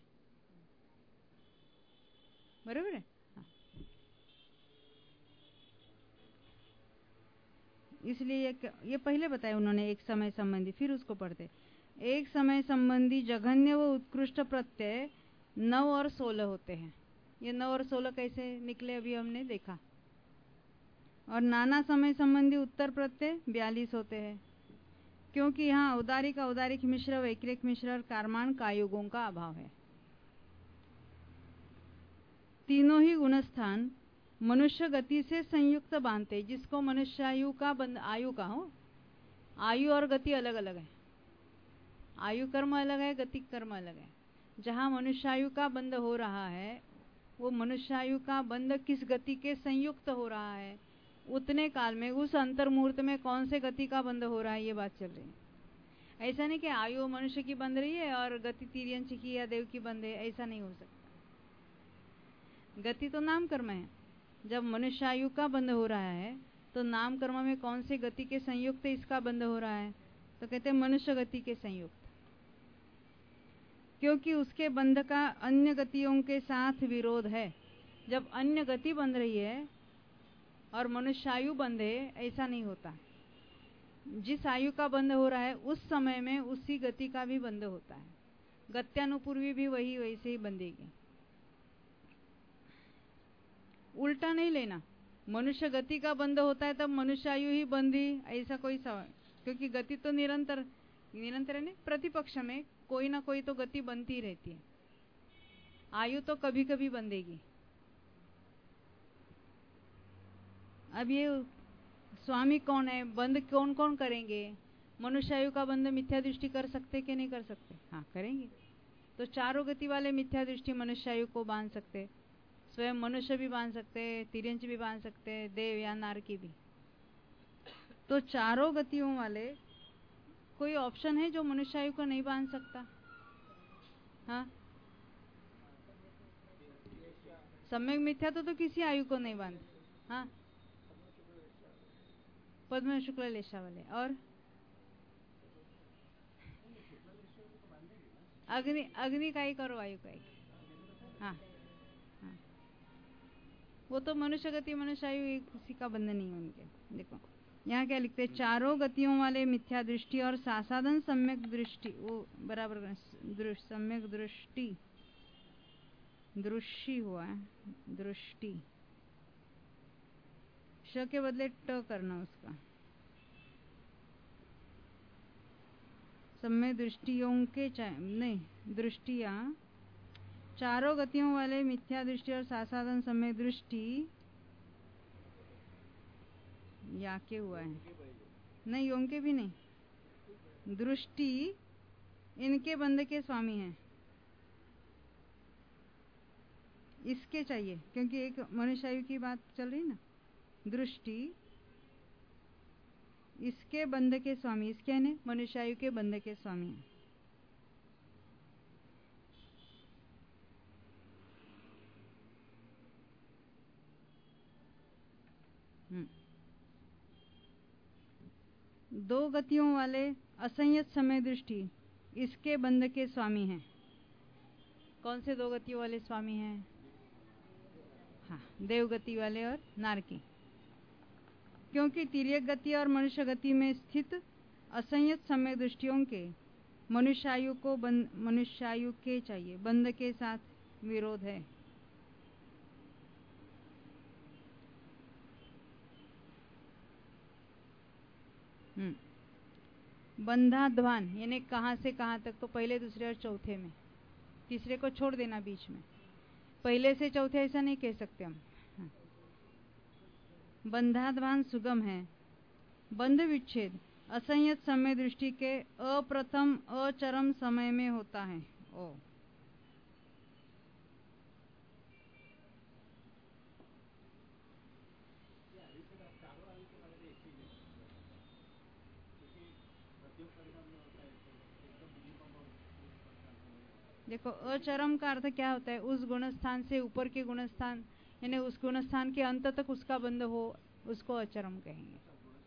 बराबर है? हाँ। इसलिए ये, ये पहले बताया उन्होंने एक समय संबंधी, फिर उसको पढ़ते। एक समय संबंधी जघन्य व उत्कृष्ट प्रत्यय नौ और सोलह होते हैं। ये नौ और सोलह कैसे निकले अभी हमने देखा। और नाना समय संबंधी उत्तर प्रत्यय बयालीस होते हैं, क्योंकि यहाँ उदारिक औदारिक मिश्र, वैक्रिक मिश्र और कारमान कायुगों का अभाव है। तीनों ही गुणस्थान मनुष्य गति से संयुक्त बांधते, जिसको मनुष्य आयु का बंध, आयु का हो, आयु और गति अलग अलग है, आयु कर्म अलग है, गति कर्म अलग है। जहाँ मनुष्यायु का बंध हो रहा है, वो मनुष्यायु का बंध किस गति के संयुक्त हो रहा है, उतने काल में उस अंतर्मुहूर्त में कौन से गति का बंध हो रहा है, ये बात चल रही है। ऐसा नहीं कि आयु मनुष्य की बंध रही है और गति तिर्यंश की या देव की बंध है, ऐसा नहीं हो सकता। गति तो नाम कर्म है। जब मनुष्यायु का बंध हो रहा है तो नाम कर्म में कौन से गति के संयुक्त इसका बंध हो रहा है, तो कहते हैं मनुष्य गति के संयुक्त, क्योंकि उसके बंध का अन्य गतियों के साथ विरोध है। जब अन्य गति बंध रही है और मनुष्यायु बंधे, ऐसा नहीं होता। जिस आयु का बंध हो रहा है उस समय में उसी गति का भी बंध होता है। गत्यानुपूर्वी भी वही वैसे ही बंधेगी, उल्टा नहीं लेना। मनुष्य गति का बंध होता है तब मनुष्यायु ही बंधी, ऐसा कोई सवाल, क्योंकि गति तो निरंतर निरंतर नहीं, प्रतिपक्ष में कोई ना कोई तो गति बनती रहती है। आयु तो कभी कभी बंधेगी। अब ये स्वामी कौन है, बंद कौन कौन करेंगे? मनुष्यायु का बंध मिथ्या दृष्टि कर सकते कि नहीं कर सकते? हाँ करेंगे। तो चारों गति वाले मिथ्या दृष्टि मनुष्यायु को बांध सकते, स्वयं मनुष्य भी बांध सकते, तिर्यंच भी बांध सकते, देव या नारकी भी। तो चारों गतियों वाले कोई ऑप्शन है जो मनुष्यायु को नहीं बांध सकता? हाँ, सम्यक मिथ्या तो, तो किसी आयु को नहीं बांध। हाँ, पद्म शुक्ल लेशा वाले। और अग्नि, अग्नि का एक और वायु का एक। हाँ हाँ, वो तो मनुष्य गति मनुष्यायु किसी का बंधन नहीं है उनके। देखो यहाँ क्या लिखते हैं, चारों गतियों वाले मिथ्या दृष्टि और सासाधन सम्यक दृष्टि, वो बराबर दृष्टि, सम्यक दृष्टि, दृष्टि हुआ है, दृष्टि, श के बदले ट करना उसका। सम्यक दृष्टियों के नहीं, दृष्टियां, चारों गतियों वाले मिथ्या दृष्टि और सासाधन सम्यक दृष्टि, या के हुआ है, नहीं यों के भी नहीं, दृष्टि इनके बंध के स्वामी हैं। इसके चाहिए, क्योंकि एक मनुष्यायु की बात चल रही ना। दृष्टि इसके बंध के स्वामी, इसके ने मनुष्यायु के बंध के स्वामी हैं। हम्म दो गतियों वाले असंयत समय दृष्टि इसके बंध के स्वामी हैं। कौन से दो गतियों वाले स्वामी हैं? हाँ, देवगति वाले और नारकी। क्योंकि तिर्यक गति और मनुष्य गति में स्थित असंयत समय दृष्टियों के मनुष्यायु को बंध, मनुष्यायु के चाहिए, बंध के साथ विरोध है। हम्म बंधाध्वान यानी कहाँ से कहाँ तक, तो पहले दूसरे और चौथे में, तीसरे को छोड़ देना बीच में। पहले से चौथे ऐसा नहीं कह सकते हम। बंधाध्वान सुगम है। बंध विच्छेद असंयत समय दृष्टि के अप्रथम अचरम समय में होता है। ओ देखो, अचरम का अर्थ क्या होता है? उस गुणस्थान से ऊपर के गुणस्थान, यानी उस गुणस्थान के अंत तक उसका बंध हो, उसको अचरम कहेंगे।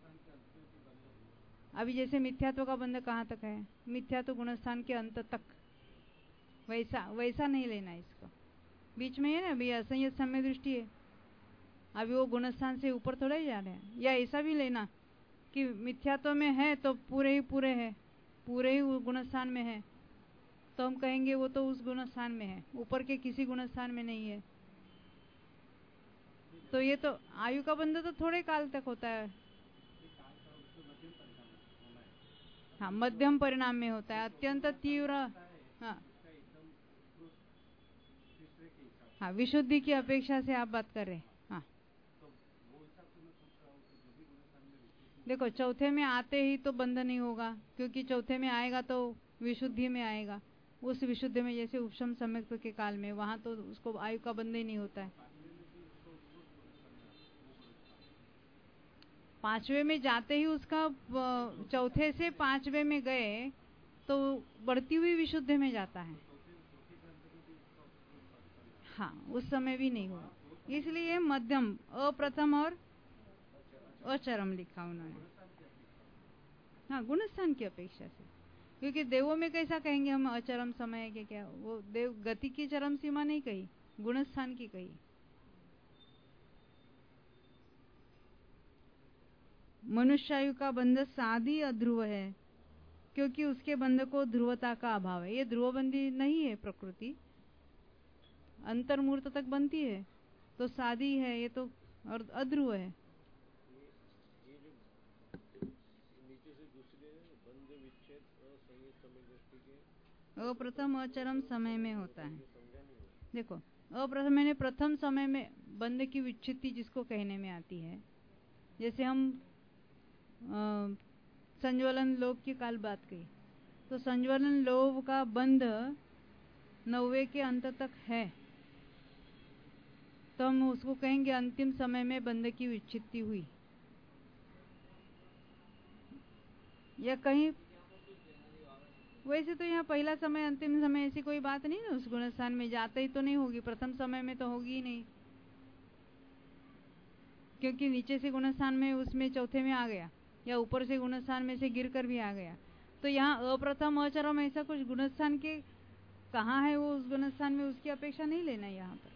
अभी जैसे मिथ्यात्व का बंध कहाँ तक है? मिथ्यात्व गुणस्थान के अंत तक, वैसा वैसा नहीं लेना इसको। बीच में है ना, अभी असंयत समय दृष्टि है, अभी वो गुणस्थान से ऊपर थोड़ा ही जा रहे हैं। या ऐसा भी लेना कि मिथ्यात्व में है तो पूरे ही पूरे है, पूरे ही गुणस्थान में है, तो हम कहेंगे वो तो उस गुणस्थान में है, ऊपर के किसी गुणस्थान में नहीं है। तो ये तो आयु का बंध तो थोड़े काल तक होता है। हाँ, मध्यम परिणाम में होता है, अत्यंत तीव्र। हाँ हाँ, विशुद्धि की अपेक्षा से आप बात कर रहे हैं। हाँ देखो, चौथे में आते ही तो बंध नहीं होगा, क्योंकि चौथे में आएगा तो विशुद्धि में आएगा। उस विशुद्धि में जैसे उपशम सम्यक्त्व के काल में, वहां तो उसको आयु का बंध ही नहीं होता है। पांचवे में जाते ही उसका, चौथे से पांचवे में गए तो बढ़ती हुई विशुद्धि में जाता है। हाँ, उस समय भी नहीं हुआ, इसलिए मध्यम अप्रथम और अचरम लिखा उन्होंने। हाँ, गुणस्थान की अपेक्षा से, क्योंकि देवों में कैसा कहेंगे हम अचरम समय के? क्या वो देव गति की चरम सीमा नहीं कही, गुणस्थान की कही। मनुष्यायु का बंध साधी अध्रुव है, क्योंकि उसके बंध को ध्रुवता का अभाव है। ये ध्रुवबंधी नहीं है प्रकृति, अंतर्मूर्त तक बनती है तो साधी है ये तो, और अध्रुव है। अप्रथम अचरम समय में होता है। देखो, अप्रथम मैंने प्रथम समय में बंध की विच्छित्ति जिसको कहने में आती है, जैसे हम संज्वलन लोभ की काल बात कही, तो संज्वलन लोभ का बंध नौवे के अंत तक है, तो हम उसको कहेंगे अंतिम समय में बंध की विच्छित्ति हुई। या कहीं वैसे तो यहाँ पहला समय अंतिम समय ऐसी कोई बात नहीं ना, उस गुणस्थान में जाते ही तो नहीं होगी, प्रथम समय में तो होगी ही नहीं, क्योंकि नीचे से गुणस्थान में उसमें चौथे में आ गया, या ऊपर से गुणस्थान में से गिरकर भी आ गया। तो यहाँ अप्रथम अचरम ऐसा कुछ गुणस्थान के कहाँ है, वो उस गुणस्थान में उसकी अपेक्षा नहीं लेना यहाँ पर।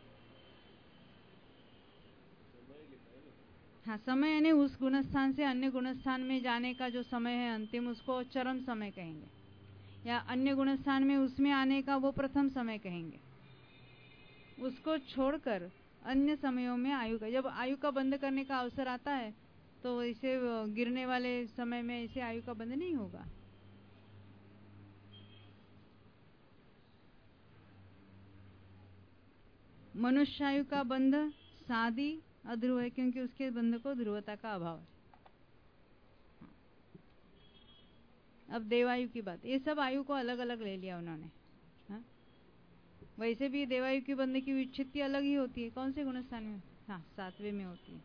हाँ, समय यानी उस गुणस्थान से अन्य गुणस्थान में जाने का जो समय है अंतिम, उसको चरम समय कहेंगे, या अन्य गुणस्थान में उसमें आने का वो प्रथम समय कहेंगे। उसको छोड़कर अन्य समयों में आयु का, जब आयु का बंध करने का अवसर आता है तो इसे गिरने वाले समय में इसे आयु का बंध नहीं होगा। मनुष्यायु का बंध साधी अध्रुव है, क्योंकि उसके बंध को ध्रुवता का अभाव है। अब देवायु की बात, ये सब आयु को अलग अलग ले लिया उन्होंने। हा? वैसे भी देवायु की बंध की विच्छित्ति अलग ही होती है। कौन से गुणस्थान में? हाँ, सातवें में होती है।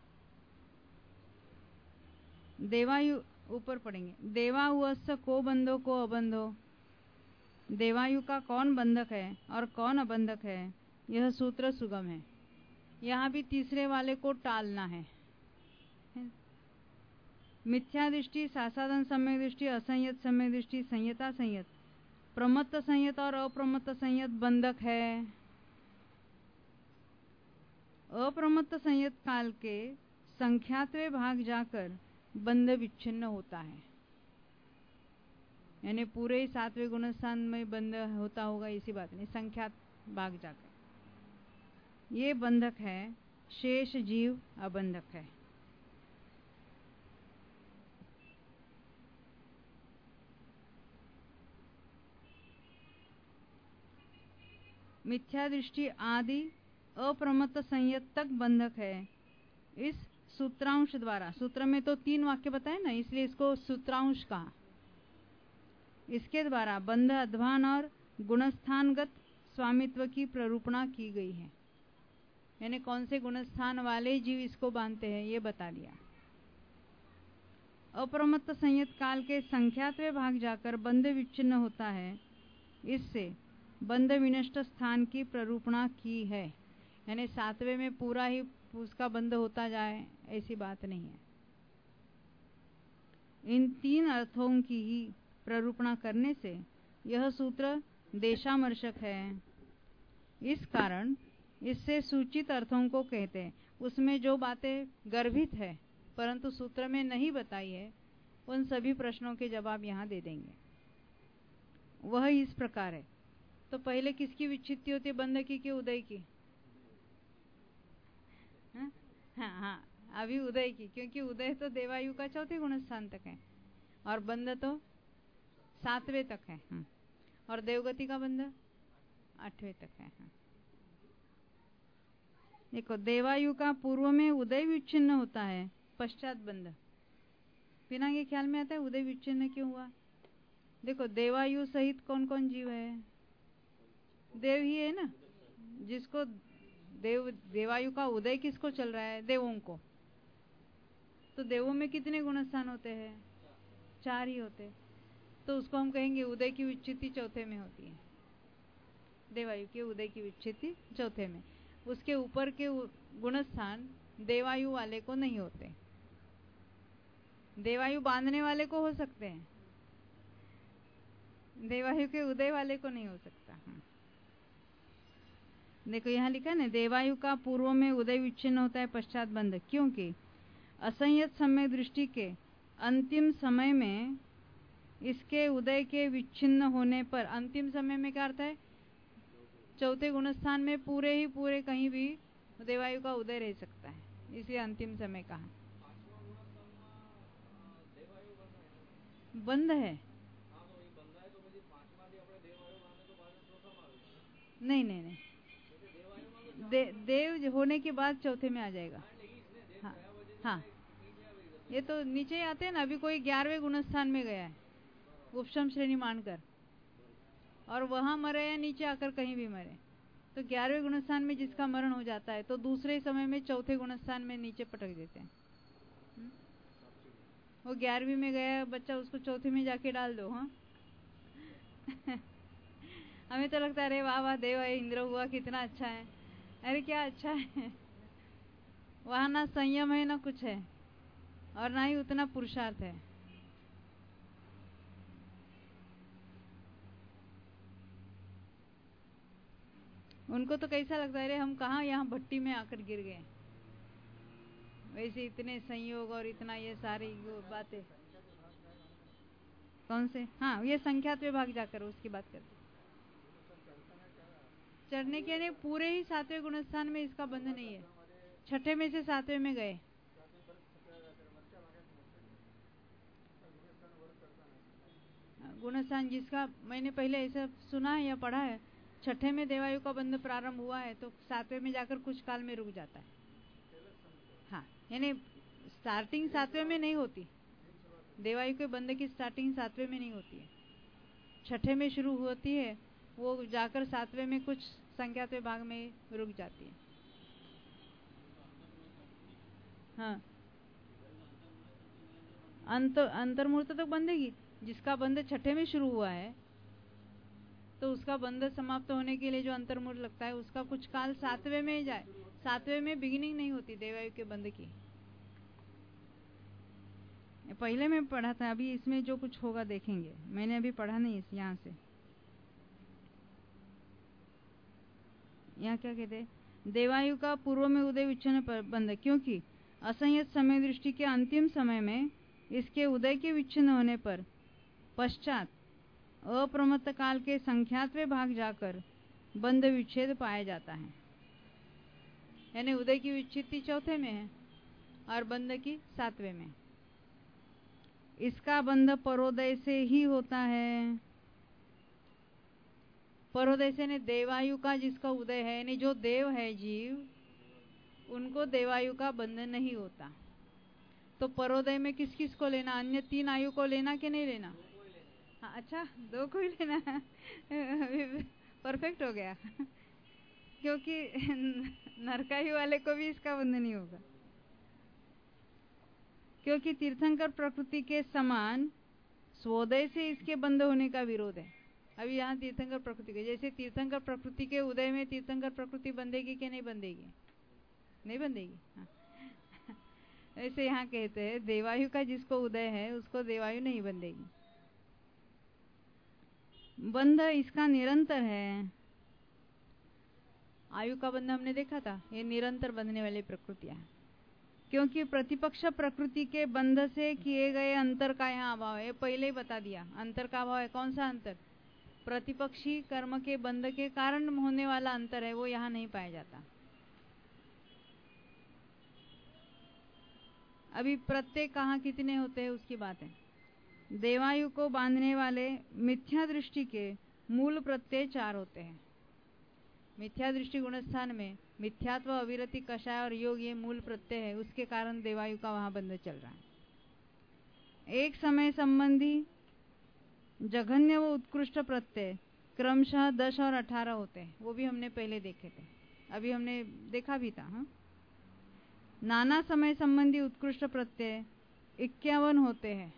देवायु ऊपर पढ़ेंगे। देवायुअस्य को बंधो को अबंधो, देवायु का कौन बंधक है और कौन अबंधक है, यह सूत्र सुगम है। यहाँ भी तीसरे वाले को टालना है। मिथ्या दृष्टि, सासाधन समय दृष्टि, असंयत समय दृष्टि, संयता संयत, प्रमत्त संयत और अप्रमत्त संयत बंधक है। अप्रमत्त संयत काल के संख्यात्वे भाग जाकर बंध विच्छिन्न होता है, यानी पूरे ही सातवें गुणस्थान में बंध होता होगा, इसी बात नहीं, संख्यात भाग जाकर। ये बंधक है, शेष जीव अबंधक है। मिथ्या दृष्टि आदि अप्रमत्त संयत तक बंधक है। इस सूत्रांश द्वारा, सूत्र में तो तीन वाक्य बताए ना, इसलिए इसको सूत्रांश कहा। इसके द्वारा बंध, अध्वान और गुणस्थानगत स्वामित्व की प्ररूपणा की गई है। यानी कौन से गुणस्थान वाले जीव इसको बांधते हैं ये बता दिया। अप्रमत्त संयत काल के संख्यात्वे भाग जाकर बंध विच्छिन्न होता है, इससे बंध विनष्ट स्थान की प्ररूपणा की है। यानी सातवें में पूरा ही उसका बंध होता जाए ऐसी बात नहीं है। इन तीन अर्थों की ही प्ररूपणा करने से यह सूत्र देशामर्शक है। इस कारण इससे सूचित अर्थों को कहते हैं। उसमें जो बातें गर्भित है परंतु सूत्र में नहीं बताई है, उन सभी प्रश्नों के जवाब यहाँ दे देंगे। वह इस प्रकार है। तो पहले किसकी विच्छित्ति होती है, बंध की कि उदय की? हाँ हाँ हाँ, अभी उदय की, क्योंकि उदय तो देवायु का चौथे गुणस्थान तक है और बंध तो सातवें तक है, और देवगति का बंध आठवें तक है। देखो, देवायु का पूर्व में उदय विच्छिन्न होता है, पश्चात बंध। बिना के ख्याल में आता है उदय विच्छिन्न क्यों हुआ? देखो, देवायु सहित कौन कौन जीव है? देव ही है ना। जिसको देव देवायु का उदय किसको चल रहा है? देवों को। तो देवों में कितने गुणस्थान होते हैं? चार ही होते। तो उसको हम कहेंगे उदय की विच्छित्ति चौथे में होती है। देवायु के उदय की विच्छित्ति चौथे में। उसके ऊपर के गुणस्थान देवायु वाले को नहीं होते। देवायु बांधने वाले को हो सकते हैं, देवायु के उदय वाले को नहीं हो सकता। देखो यहाँ लिखा है ना, देवायु का पूर्व में उदय विच्छिन्न होता है, पश्चात बंध, क्योंकि असंयत समय दृष्टि के अंतिम समय में इसके उदय के विच्छिन्न होने पर, अंतिम समय में क्या अर्थ है? चौथे गुणस्थान में पूरे ही पूरे कहीं भी देवायु का उदय रह सकता है, इसलिए अंतिम समय कहा। बंध है? नहीं नहीं नहीं, दे, देव होने के बाद चौथे में आ जाएगा। हाँ हाँ, ये तो नीचे ही आते हैं ना। अभी कोई ग्यारहवें गुणस्थान में गया है उपशम श्रेणी मानकर, और वहां मरे या नीचे आकर कहीं भी मरे, तो ग्यारहवें गुणस्थान में जिसका मरण हो जाता है तो दूसरे समय में चौथे गुणस्थान में नीचे पटक देते हैं। वो ग्यारहवीं में गया बच्चा, उसको चौथे में जाके डाल दो। हाँ हमें तो लगता है अरे वाह वाह, देव है, इंद्र हुआ, कितना अच्छा है। अरे क्या अच्छा है? वहां ना संयम है ना कुछ है, और ना ही उतना पुरुषार्थ है। उनको तो कैसा लगता है, अरे हम कहाँ यहाँ भट्टी में आकर गिर गए। वैसे इतने संयोग और इतना ये सारी बातें कौन से? हाँ, ये संख्यात विभाग जाकर उसकी बात करते। चढ़ने के लिए पूरे ही सातवें गुणस्थान में इसका बंध नहीं है, छठे में से सातवें में गए। गुणस्थान जिसका मैंने पहले ऐसा सुना है या पढ़ा है, छठे में देवायु का बंध प्रारंभ हुआ है तो सातवें में जाकर कुछ काल में रुक जाता है। हाँ, यानी स्टार्टिंग सातवें में नहीं होती। देवायु के बंध की स्टार्टिंग सातवें में नहीं होती है, छठे में शुरू होती है, वो जाकर सातवें में कुछ संख्यात भाग में रुक जाती है। हाँ, अंत अंतर्मुहूर्त तक बंधेगी। जिसका बंध छठे में शुरू हुआ है तो उसका बंध समाप्त होने के लिए जो अंतर्मुहूर्त लगता है उसका कुछ काल सातवें में जाए। सातवें में बिगिनिंग नहीं होती देवायु के बंध की। पहले मैं पढ़ा था, अभी इसमें जो कुछ होगा देखेंगे। मैंने अभी पढ़ा नहीं इस यहाँ से। यहाँ क्या कहते हैं? देवायु का पूर्व में उदय विच्छिन्न पर बंध, क्योंकि असंयत समय दृष्टि के अंतिम समय में इसके उदय के विच्छिन्न होने पर पश्चात अप्रमत्त काल के संख्यात्वे भाग जाकर बंध विच्छेद पाया जाता है। यानी उदय की विच्छित्ति चौथे में है और बंध की सातवें में। इसका बंध परोदय से ही होता है। परोदय से ने देवायु का जिसका उदय है, यानी जो देव है जीव, उनको देवायु का बंध नहीं होता। तो परोदय में किस किस को लेना? अन्य तीन आयु को लेना कि नहीं लेना? हाँ, अच्छा, दो को ही लेना। परफेक्ट हो गया। क्योंकि नरकायु वाले को भी इसका बंध नहीं होगा, क्योंकि तीर्थंकर प्रकृति के समान स्वोदय से इसके बंध होने का विरोध है। अभी यहाँ तीर्थंकर प्रकृति के, जैसे तीर्थंकर प्रकृति के उदय में तीर्थंकर प्रकृति बंधेगी कि नहीं बंधेगी? नहीं बंधेगी। हाँ। ऐसे यहाँ कहते हैं देवायु का जिसको उदय है उसको देवायु नहीं बंधेगी। बंध इसका निरंतर है। आयु का बंध हमने देखा था, ये निरंतर बंधने वाली प्रकृतियां हैं, क्योंकि प्रतिपक्ष प्रकृति के बंध से किए गए अंतर का यहाँ अभाव है। पहले ही बता दिया अंतर का अभाव है। कौन सा अंतर? प्रतिपक्षी कर्म के बंध के कारण होने वाला अंतर है, वो यहाँ नहीं पाया जाता। अभी प्रत्यय कहाँ कितने होते हैं उसकी बात है। देवायु को बांधने वाले मिथ्या दृष्टि के मूल प्रत्यय चार होते हैं। मिथ्या दृष्टि गुणस्थान में मिथ्यात्व, अविरति, कषाय और योग ये मूल प्रत्यय है, उसके कारण देवायु का वहां बंध चल रहा है। एक समय संबंधी जघन्य व उत्कृष्ट प्रत्यय क्रमशः दस और अठारह होते हैं, वो भी हमने पहले देखे थे, अभी हमने देखा भी था। हाँ, नाना समय संबंधी उत्कृष्ट प्रत्यय इक्यावन होते हैं।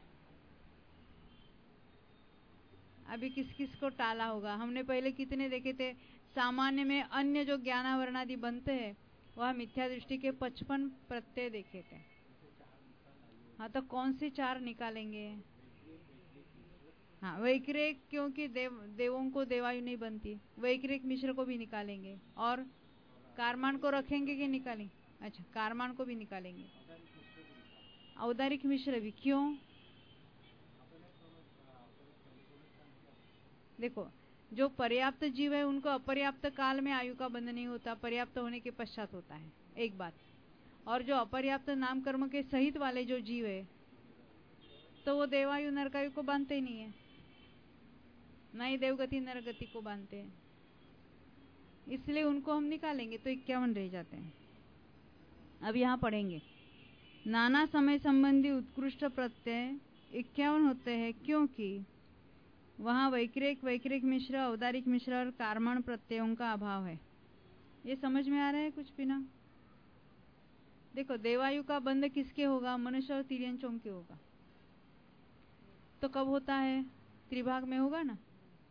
अभी किस किस को टाला होगा? हमने पहले कितने देखे थे? सामान्य में अन्य जो ज्ञानावरणादि बनते हैं वह मिथ्या दृष्टि के पचपन प्रत्यय देखे थे। हाँ, तो कौन से चार निकालेंगे? हाँ, वैक्रेक, क्योंकि देव देवों को देवायु नहीं बनती, वैक्रेक मिश्र को भी निकालेंगे और कारमान को रखेंगे कि निकालेंगे? अच्छा, कारमान को भी निकालेंगे। औदारिक मिश्र भी क्यों? देखो, जो पर्याप्त जीव है उनको अपर्याप्त काल में आयु का बंध नहीं होता, पर्याप्त होने के पश्चात होता है, एक बात। और जो अपर्याप्त नाम कर्म के सहित वाले जो जीव है तो वो देवायु नरकायु को बांधते ही नहीं है, ना ही देवगति नरगति को बांधते हैं, इसलिए उनको हम निकालेंगे तो इक्यावन रह जाते हैं। अब यहाँ पढ़ेंगे नाना समय संबंधी उत्कृष्ट प्रत्यय इक्यावन होते हैं, क्योंकि वहाँ वैक्रेक, वैक्रेक मिश्र, औदारिक मिश्र और कारमण प्रत्ययों का अभाव है। ये समझ में आ रहा है कुछ बिना? देखो, देवायु का बंध किसके होगा? मनुष्य और तिर्यंचों के होगा। तो कब होता है? त्रिभाग में होगा ना,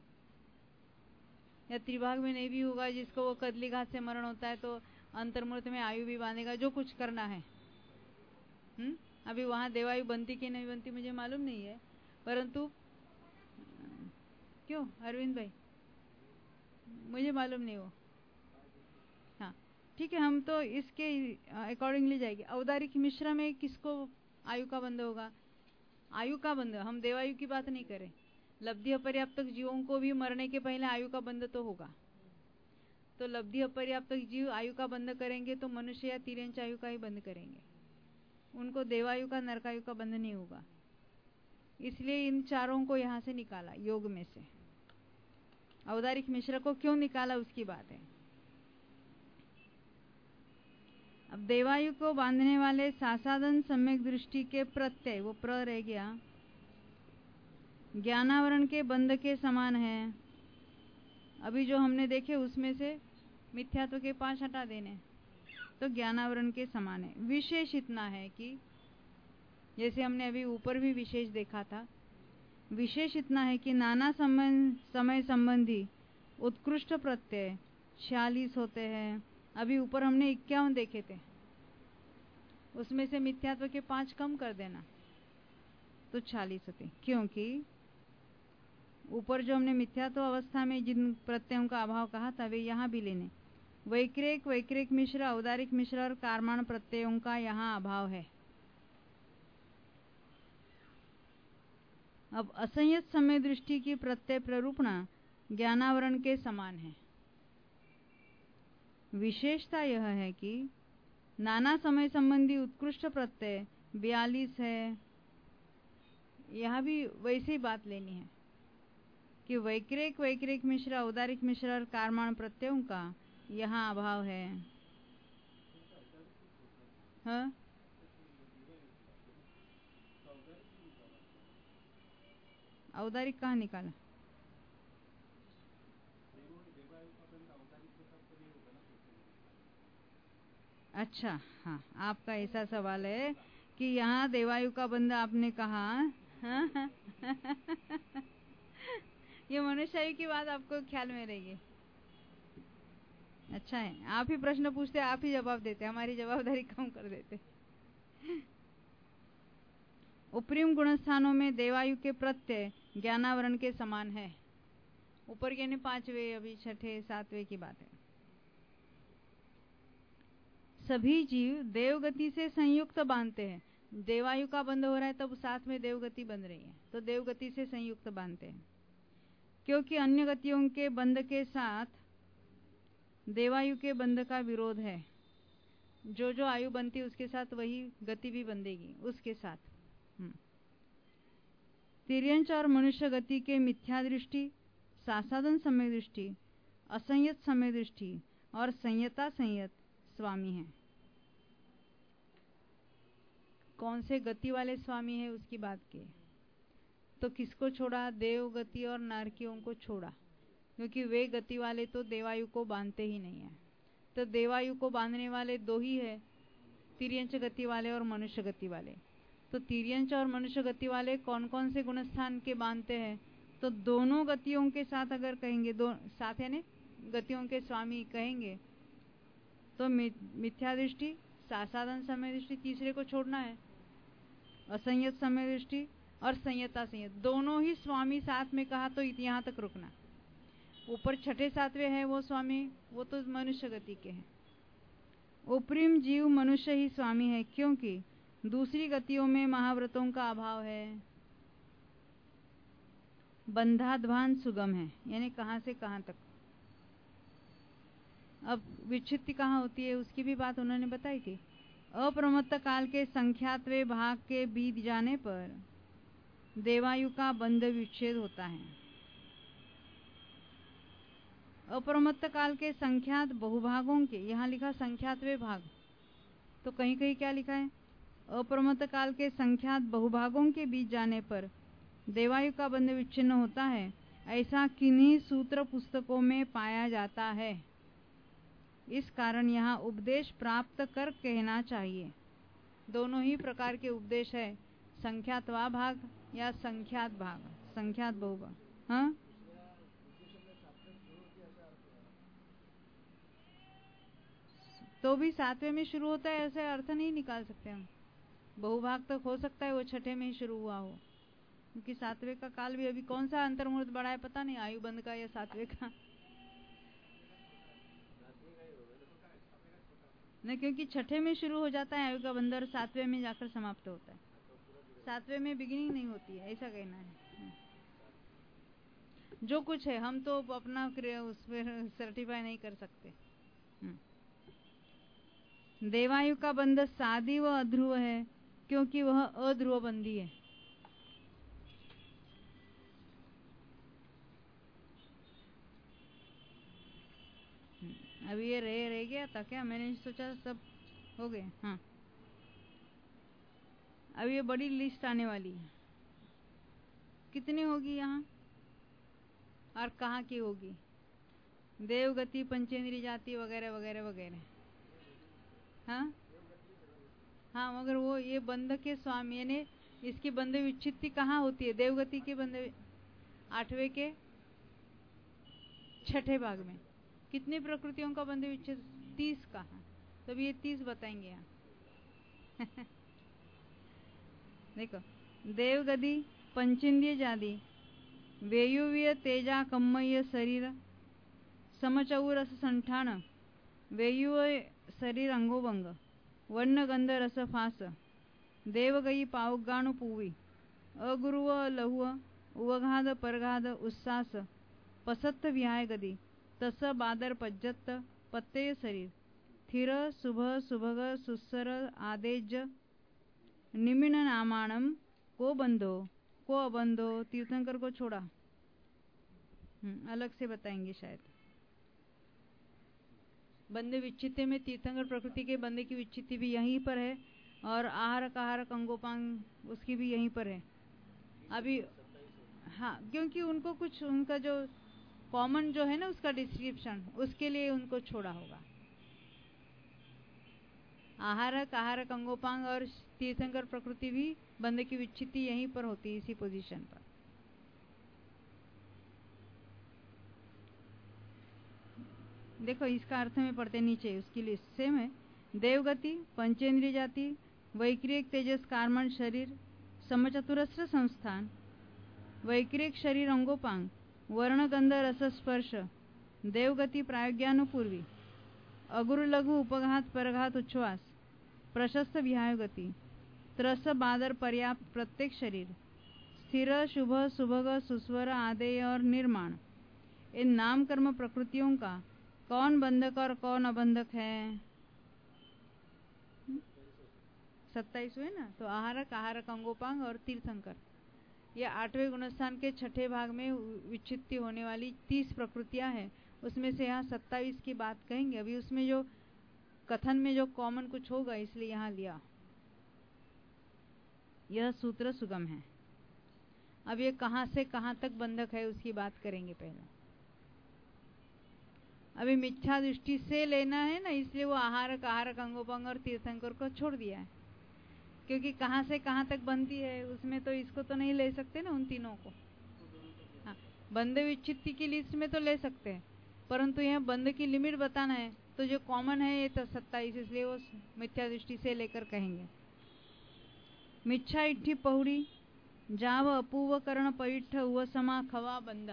या त्रिभाग में नहीं भी होगा, जिसको वो कदली घात से मरण होता है तो अंतर्मूर्त में आयु भी बांधेगा, जो कुछ करना है। हम्म अभी वहां देवायु बनती कि नहीं बनती मुझे मालूम नहीं है, परंतु क्यों अरविंद भाई, मुझे मालूम नहीं वो। हाँ, ठीक है, हम तो इसके अकॉर्डिंगली जाएंगे। औदारिक मिश्र में किसको आयु का बंध होगा? आयु का बंध, हम देवायु की बात नहीं करें, लब्धि अपर्याप्त जीवों को भी मरने के पहले आयु का बंध तो होगा। तो लब्धि अपर्याप्त जीव आयु का बंध करेंगे तो मनुष्य या तिर्यंच आयु का ही बंध करेंगे, उनको देवायु का नरकायु का बंध नहीं होगा। इसलिए इन चारों को यहाँ से निकाला योग में से। औदारिक मिश्र को क्यों निकाला उसकी बात है। अब देवायु को बांधने वाले सासादन सम्यक दृष्टि के प्रत्यय, वो प्र रह गया, ज्ञानावरण के बंध के समान है। अभी जो हमने देखे उसमें से मिथ्यात्व के पांच हटा देने, तो ज्ञानावरण के समान है। विशेष इतना है कि जैसे हमने अभी ऊपर भी विशेष देखा था, विशेष इतना है कि नाना समय समय संबंधी उत्कृष्ट प्रत्यय छियालीस होते हैं। अभी ऊपर हमने इक्यावन देखे थे, उसमें से मिथ्यात्व के पांच कम कर देना तो छियालीस होते, क्योंकि ऊपर जो हमने मिथ्यात्व अवस्था में जिन प्रत्ययों का अभाव कहा था वे यहाँ भी लेने। वैक्रेक, वैक्रेक मिश्र, औदारिक मिश्र और कारमान प्रत्ययों का यहाँ अभाव है। अब असंयत समय दृष्टि की प्रत्यय प्ररूपणा ज्ञानावरण के समान है। विशेषता यह है कि नाना समय संबंधी उत्कृष्ट प्रत्यय बयालीस है। यहाँ भी वैसे ही बात लेनी है कि वैक्रिक वैक्रिक मिश्र औदारिक मिश्र और कारमान प्रत्ययों का यहाँ अभाव है। हाँ? औदारिक कहाँ निकाला? अच्छा, हाँ, आपका ऐसा सवाल है कि यहाँ देवायु का बंध आपने कहा। हाँ? ये मनुष्यायु की बात आपको ख्याल में रहेगी। अच्छा है, आप ही प्रश्न पूछते, आप ही जवाब देते, हमारी जवाबदारी कम कर देते। उपरिम गुणस्थानों में देवायु के प्रत्यय ज्ञानावरण के समान है। ऊपर के ने पांचवे, अभी छठे सातवें की बात है। सभी जीव देवगति से संयुक्त बांधते हैं। देवायु का बंध हो रहा है तब साथ में देवगति बन रही है, तो देवगति से संयुक्त बांधते हैं। क्योंकि अन्य गतियों के बंध के साथ देवायु के बंध का विरोध है। जो जो आयु बनती उसके साथ वही गति भी बंधेगी उसके साथ। तिर्यंच और मनुष्य गति के मिथ्या दृष्टि, सासाधन समय दृष्टि, असंयत समय दृष्टि और संयता संयत स्वामी हैं। कौन से गति वाले स्वामी है उसकी बात की। तो किसको छोड़ा? देव गति और नारकियों को छोड़ा, क्योंकि वे गति वाले तो देवायु को बांधते ही नहीं है। तो देवायु को बांधने वाले दो ही है, तिर्यंच गति वाले और मनुष्य गति वाले। तो तिर्यंच और मनुष्य गति वाले कौन कौन से गुणस्थान के बांधते हैं? तो दोनों गतियों के साथ अगर कहेंगे, दो साथ यानी गतियों के स्वामी कहेंगे, तो मिथ्या दृष्टि, सासाधन समय दृष्टि, तीसरे को छोड़ना है, असंयत समय दृष्टि और संयता संयत, दोनों ही स्वामी साथ में कहा तो यहाँ तक रुकना। ऊपर छठे सातवें है वो स्वामी, वो तो मनुष्य गति के हैं। उपरिम जीव मनुष्य ही स्वामी है, क्योंकि दूसरी गतियों में महाव्रतों का अभाव है। बंधाध्वान सुगम है, यानी कहां से कहां तक। अब विच्छित्ति कहाँ होती है उसकी भी बात उन्होंने बताई थी। अप्रमत्त काल के संख्यातवे भाग के बीत जाने पर देवायु का बंध विच्छेद होता है। अप्रमत्त काल के संख्यात बहुभागों के, यहाँ लिखा संख्यातवे भाग, तो कहीं कहीं क्या लिखा है? अप्रमत्त काल के संख्यात बहुभागों के बीच जाने पर देवायु का बंध विच्छिन्न होता है। ऐसा किन्हीं सूत्र पुस्तकों में पाया जाता है। इस कारण यहाँ उपदेश प्राप्त कर कहना चाहिए। दोनों ही प्रकार के उपदेश है, संख्यातवा भाग या संख्यात भाग, संख्यात बहुभाग। हाँ, तो भी सातवें में शुरू होता है, ऐसे अर्थ नहीं निकाल सकते हम। बहुभाग तक हो सकता है वो छठे में ही शुरू हुआ हो, क्योंकि सातवें का काल भी अभी कौन सा अंतर्मुहूर्त बड़ा है पता नहीं, आयु बंद का या सातवें का। नहीं, क्योंकि छठे में शुरू हो जाता है आयु का बंध और सातवें में जाकर समाप्त होता है। सातवें में बिगिनिंग नहीं होती है, ऐसा कहना है। जो कुछ है हम तो अपना उस पर सर्टिफाई नहीं कर सकते। देवायु का बंध सादी व अध्रुव है, क्योंकि वह अध्रुव बंधी है। अभी ये रह रह गया था क्या? मैंने सोचा सब हो गए। हाँ, अब ये बड़ी लिस्ट आने वाली है। कितनी होगी यहाँ और कहाँ की होगी? देवगति, पंचेंद्रिय जाति वगैरह वगैरह वगैरह। हाँ हाँ, मगर वो ये बंध के स्वामी, यानी इसकी बंध विच्छित्ति कहाँ होती है? देवगति के बंध आठवें के छठे भाग में। कितनी प्रकृतियों का बंध विच्छेद? तीस का है। तो भी ये तीस बताएंगे यहाँ। देखो, देवगति, पंचेंद्रिय जाति, वेयुवीय तेजा कम्मय शरीर, समचौ रस संठान, वेयुव शरीर अंगोभंग, वर्ण गंध रस फास, देवगई पावगाणु पूवी, अगुरुव लहुव, उवघाद परघाद उस्सास, पसत्त विहाय गदी, तस बादर पज्जत, पत्तेय शरीर थिर शुभ सुभग सुस्सर आदेज निमिन नामाणम को बंधो को अबंधो तीर्थंकर को छोड़ा। अलग से बताएंगे शायद। बंधे विच्छित्ति में तीर्थंकर प्रकृति के बंधे की विच्छित्ति भी यहीं पर है और आहारक आहारक अंगोपांग उसकी भी यहीं पर है अभी। हाँ, क्योंकि उनको कुछ उनका जो कॉमन जो है ना उसका डिस्क्रिप्शन उसके लिए उनको छोड़ा होगा। आहारक आहारक अंगोपांग और तीर्थंकर प्रकृति भी बंधे की विच्छित्ति यहीं पर होती है, इसी पोजीशन पर। देखो इसका अर्थ में पढ़ते नीचे उसकी लिस्ट सेम है। देवगति पंचेंद्रिय जाति वैक्रियक तेजस कार्मण शरीर समचतुरस्र संस्थान वैक्रियक शरीर अंगोपांग वर्ण गंध रस स्पर्श देवगति प्रायोज्ञानुपूर्वी अगुरु लघु उपघात परघात उच्छ्वास प्रशस्त विहायुगति त्रस बादर पर्याप्त प्रत्येक शरीर स्थिर शुभ सुभग सुस्वर आदेय और निर्माण। इन नाम कर्म प्रकृतियों का कौन बंधक और कौन अबंधक है? सत्ताईस हुए ना। तो आहारक आहारक अंगोपांग और तीर्थंकर ये आठवें गुणस्थान के छठे भाग में विच्छित्ति होने वाली तीस प्रकृतियां हैं। उसमें से यहाँ सत्ताईस की बात कहेंगे। अभी उसमें जो कथन में जो कॉमन कुछ होगा इसलिए यहाँ लिया। यह सूत्र सुगम है। अब ये कहाँ से कहाँ तक बंधक है उसकी बात करेंगे पहले। अभी मिथ्या दृष्टि से लेना है ना, इसलिए वो आहारक आहारक अंगोपांग और तीर्थंकर को छोड़ दिया है, क्योंकि कहाँ से कहाँ तक बनती है उसमें तो इसको तो नहीं ले सकते ना, उन तीनों को। हाँ, बंध विच्छित्ति की लिस्ट में तो ले सकते हैं, परंतु यहाँ बंध की लिमिट बताना है तो जो कॉमन है ये तो सत्ताईस, इसलिए वो मिथ्या दृष्टि से लेकर कहेंगे। मिच्छा इट्ठी पहुड़ी जाव अपूव करण पैठ उव समा खवा बंधा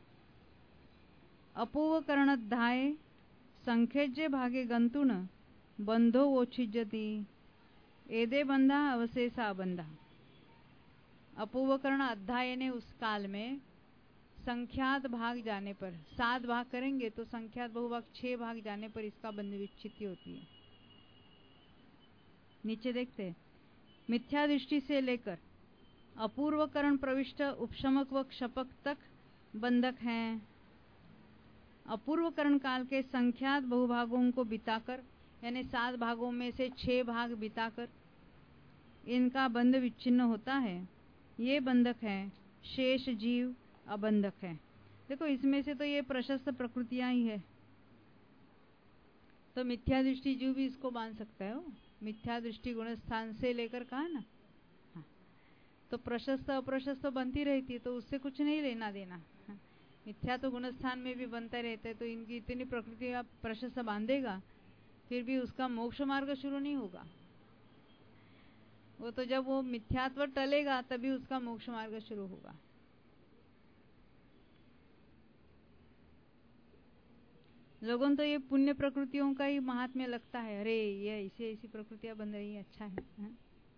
अपूव करण धाय संखेज्य भागे गंतुन बंधो वोच्छिज्यति एदे बंधा अवशेषा बंधा। अपूर्वकरण अध्याय ने उस काल में संख्यात भाग जाने पर, सात भाग करेंगे तो संख्यात बहुभाग छह भाग जाने पर इसका बंध विच्छित्ति होती है। नीचे देखते, मिथ्या दृष्टि से लेकर अपूर्वकरण प्रविष्ट उपशमक व क्षपक तक बंधक हैं। अपूर्वकरण काल के संख्यात बहुभागों को बिताकर, यानी सात भागों में से छह भाग बिताकर इनका बंध विच्छिन्न होता है, ये बंधक है। शेष जीव अबंधक है। देखो इसमें से तो ये प्रशस्त प्रकृतियां ही है, तो मिथ्या दृष्टि जीव भी इसको बांध सकता है। वो मिथ्या दृष्टि गुण स्थान से लेकर कहा ना, हाँ, तो प्रशस्त अप्रशस्त बनती रहती है, तो उससे कुछ नहीं लेना देना। हाँ, मिथ्या तो गुण स्थान में भी बनता रहता है, तो इनकी इतनी प्रकृति आप प्रशस्त बांधेगा फिर भी उसका मोक्ष मार्ग शुरू नहीं होगा। वो तो जब वो मिथ्यात्व टलेगा तभी उसका मोक्ष मार्ग शुरू होगा। लोगों तो ये पुण्य प्रकृतियों का ही महात्म्य लगता है, अरे ये ऐसी ऐसी प्रकृतियां बन रही है, अच्छा है, है?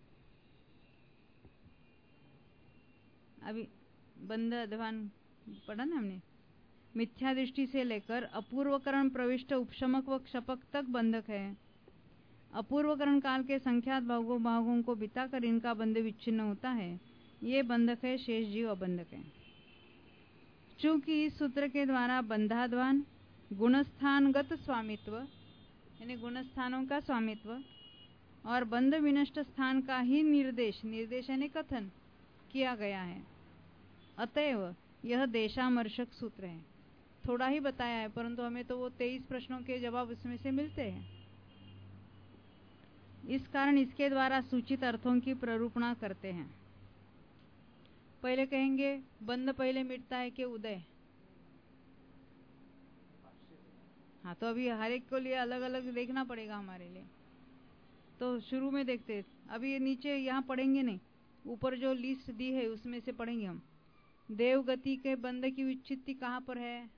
अभी बंध अध्वान पढ़ा ना हमने। मिथ्या दृष्टि से लेकर अपूर्वकरण प्रविष्ट उपशमक व क्षपक तक बंधक है। अपूर्वकरण काल के संख्यात भागों भागों को बिताकर इनका बंध विच्छिन्न होता है, ये बंधक है। शेष जीव अबंधक है। चूंकि इस सूत्र के द्वारा बंधाध्वान गुणस्थानगत स्वामित्व, यानी गुणस्थानों का स्वामित्व और बंध विनष्ट स्थान का ही निर्देश, निर्देश यानी कथन किया गया है, अतएव यह देशामर्शक सूत्र है। थोड़ा ही बताया है, परंतु हमें तो वो तेईस प्रश्नों के जवाब उसमें से मिलते हैं। इस कारण इसके द्वारा सूचित अर्थों की प्ररूपणा करते हैं। पहले कहेंगे बंध पहले मिटता है कि उदय। हाँ, तो अभी हर एक को लिए अलग अलग देखना पड़ेगा हमारे लिए। तो शुरू में देखते, अभी ये नीचे यहाँ पढ़ेंगे नहीं, ऊपर जो लिस्ट दी है उसमें से पढ़ेंगे हम। देवगति के बंध की विच्छित्ति कहाँ पर है,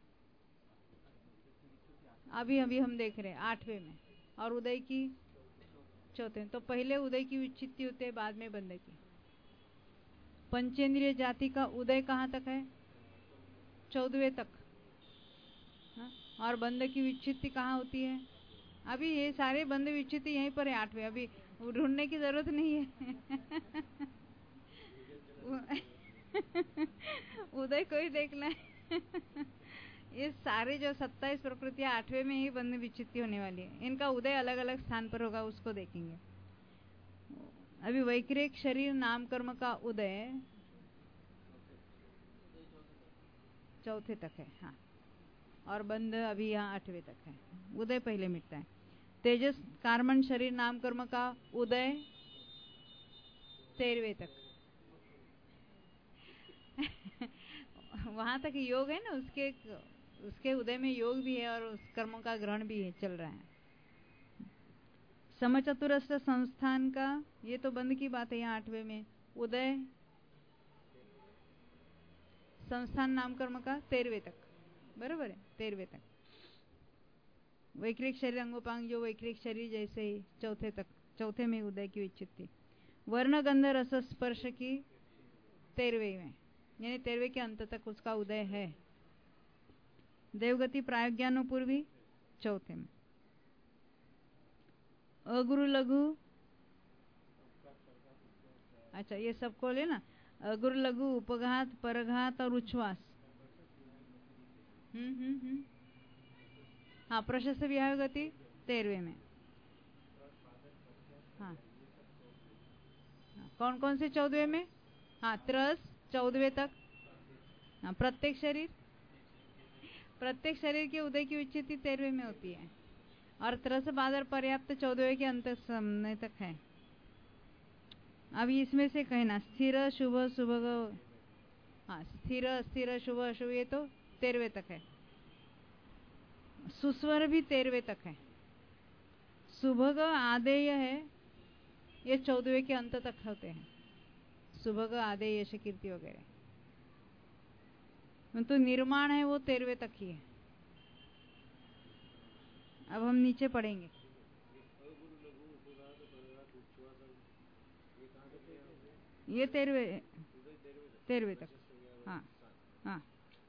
अभी अभी हम देख रहे हैं आठवें में, और उदय की चौथे। तो पहले उदय की विच्छित्ति होती है, बाद में बंध की। पंचेंद्रिय जाति का उदय कहाँ तक है, चौदहवें तक, हा? और बंध की विच्छित्ति कहाँ होती है? अभी ये सारे बंध विच्छित्ति यहीं पर है आठवें, अभी ढूंढने की जरूरत नहीं है। उदय को ही देखना है। ये सारे जो सत्ताईस प्रकृतियां आठवें में ही बंध विच्छित्ति होने वाली है, इनका उदय अलग अलग स्थान पर होगा, उसको देखेंगे। अभी वैक्रिक शरीर नाम कर्म का उदय चौथे तक है, हाँ, और बंध अभी यहाँ आठवें तक है। उदय पहले मिटता है। तेजस कार्मण शरीर नाम कर्म का उदय तेरहवें तक। वहां तक योग है ना, उसके उसके उदय में योग भी है और उस कर्मों का ग्रहण भी है, चल रहा है। समचतुरस्र संस्थान का, ये तो बंद की बात है यहाँ आठवें में। उदय संस्थान नाम कर्म का तेरहवें तक, बराबर है, तेरहवें तक। वैक्रिक शरीर अंगोपांग जो वैक्रिक शरीर जैसे ही चौथे तक, चौथे में उदय की विच्छित्ति। वर्ण गंध रस स्पर्श की तेरहवें में, यानी तेरहवें के अंत तक उसका उदय है। देवगति प्राज्ञानुपूर्वी चौथे में। अगुरु लघु, अच्छा ये सबको लेना, अगुरु लघु, उपघात, परघात और उच्छ्वास। हम्म हम्म हम्म हाँ, प्रशस्त विहार गति तेरहवें में। हाँ, कौन कौन से चौदहवें में? हाँ, त्रस चौदहवें तक। हाँ, प्रत्येक शरीर, प्रत्येक शरीर के उदय की विच्छित्ति तेरहवें में होती है, और त्रस बादर पर्याप्त चौदहवें के अंत समय तक है। अब इसमें से कहना स्थिर शुभ शुभ, हाँ, स्थिर स्थिर शुभ अशुभ, ये तो तेरहवें तक है। सुस्वर भी तेरहवें तक है। सुभग आदेय है, ये चौदहवें के अंत तक होते हैं। सुभग आदेय यश कीर्ति वगैरह, तो निर्माण है वो तेरहवें तक ही है। अब हम नीचे पढ़ेंगे। ये तेरहवें तेरहवें तक, हाँ हाँ।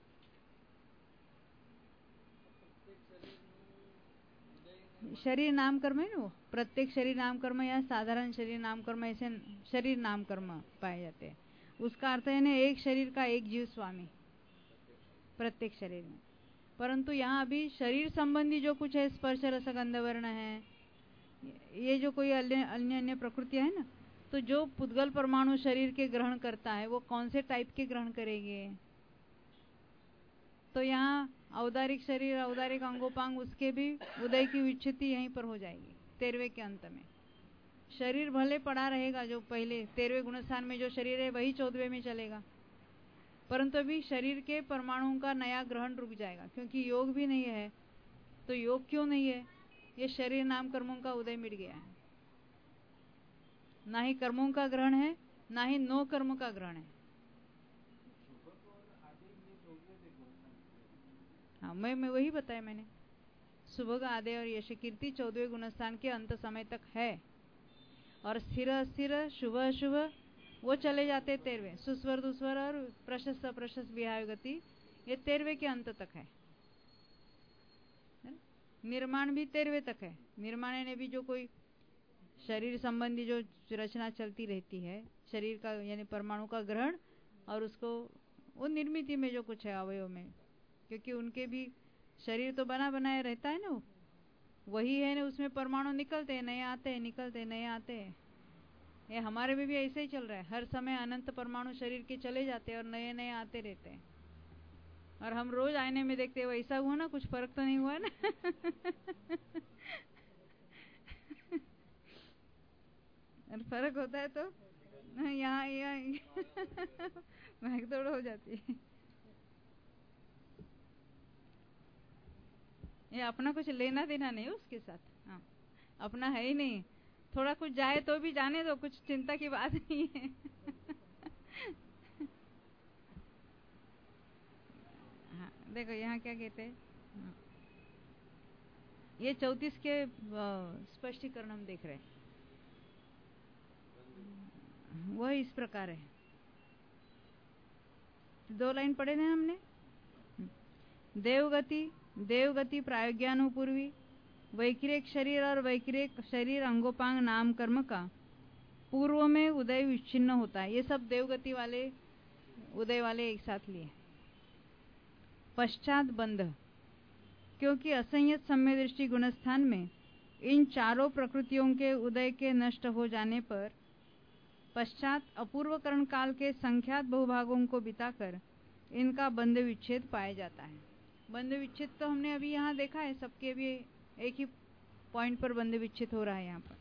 शरीर नाम कर्म है ना वो, प्रत्येक शरीर नाम कर्म या साधारण शरीर नाम कर्म, ऐसे शरीर नाम कर्म पाए जाते हैं। उसका अर्थ है ना, एक शरीर का एक जीव स्वामी प्रत्येक शरीर में। परंतु यहाँ अभी शरीर संबंधी जो कुछ है, स्पर्श रस गंध वर्ण है, ये जो कोई अन्य अन्य अन्य प्रकृतियां है ना, तो जो पुद्गल परमाणु शरीर के ग्रहण करता है वो कौन से टाइप के ग्रहण करेंगे? तो यहाँ औदारिक शरीर, औदारिक अंगोपांग, उसके भी उदय की विच्छित्ति यहीं पर हो जाएगी तेरहवें के अंत में। शरीर भले पड़ा रहेगा, जो पहले तेरहवें गुणस्थान में जो शरीर है वही चौदहवें में चलेगा, परंतु अभी शरीर के परमाणुओं का नया ग्रहण रुक जाएगा, क्योंकि योग भी नहीं है। तो योग क्यों नहीं है? ये शरीर नाम कर्मों का उदय मिट गया है। ना ही कर्मों का ग्रहण है, ना ही नो कर्म का ग्रहण है। हाँ, मैं मैं वही बताया मैंने, सुभग आदे और यश कीर्ति चौदहवें गुणस्थान के अंत समय तक है, और स्थिर अस्थिर शुभ अशुभ वो चले जाते तेरहवें। सुस्वर दुस्वर और प्रशस्त अप्रशस्त विहार गति, ये तेरहवें के अंत तक है। निर्माण भी तेरहवें तक है। निर्माण ने भी जो कोई शरीर संबंधी जो रचना चलती रहती है, शरीर का यानी परमाणु का ग्रहण, और उसको वो निर्मिति में जो कुछ है अवयव में, क्योंकि उनके भी शरीर तो बना बनाया रहता है ना, वही है ना, उसमें परमाणु निकलते हैं नए आते हैं, निकलते नए आते हैं। ये हमारे में भी ऐसे ही चल रहा है, हर समय अनंत परमाणु शरीर के चले जाते हैं और नए नए आते रहते हैं। और हम रोज आईने में देखते हैं, वैसा हुआ ना, कुछ फर्क तो नहीं हुआ ना। और फर्क होता है तो यहाँ यहाँ महक दौड़ हो जाती है। ये अपना कुछ लेना देना नहीं उसके साथ, हाँ, अपना है ही नहीं। थोड़ा कुछ जाए तो भी जाने दो, कुछ चिंता की बात नहीं है। हाँ, देखो यहाँ क्या कहते हैं, ये चौतीस के स्पष्टीकरण हम देख रहे हैं। वह इस प्रकार है, दो लाइन पढ़े ना हमने। देवगति देवगति प्रायोज्ञानुपूर्वी वैक्रिक शरीर और वैक्रिक शरीर अंगोपांग नाम कर्म का पूर्व में उदय विच्छिन्न होता है। ये सब देवगति वाले उदय वाले एक साथ लिए। पश्चात बंध, क्योंकि असंयत सम्य दृष्टि गुणस्थान में इन चारों प्रकृतियों के उदय के नष्ट हो जाने पर पश्चात अपूर्वकरण काल के संख्यात बहुभागों को बिताकर इनका बंध विच्छेद पाया जाता है। बंध विच्छेद तो हमने अभी यहाँ देखा है, सबके भी एक ही पॉइंट पर बंध विच्छेद हो रहा है। यहाँ पर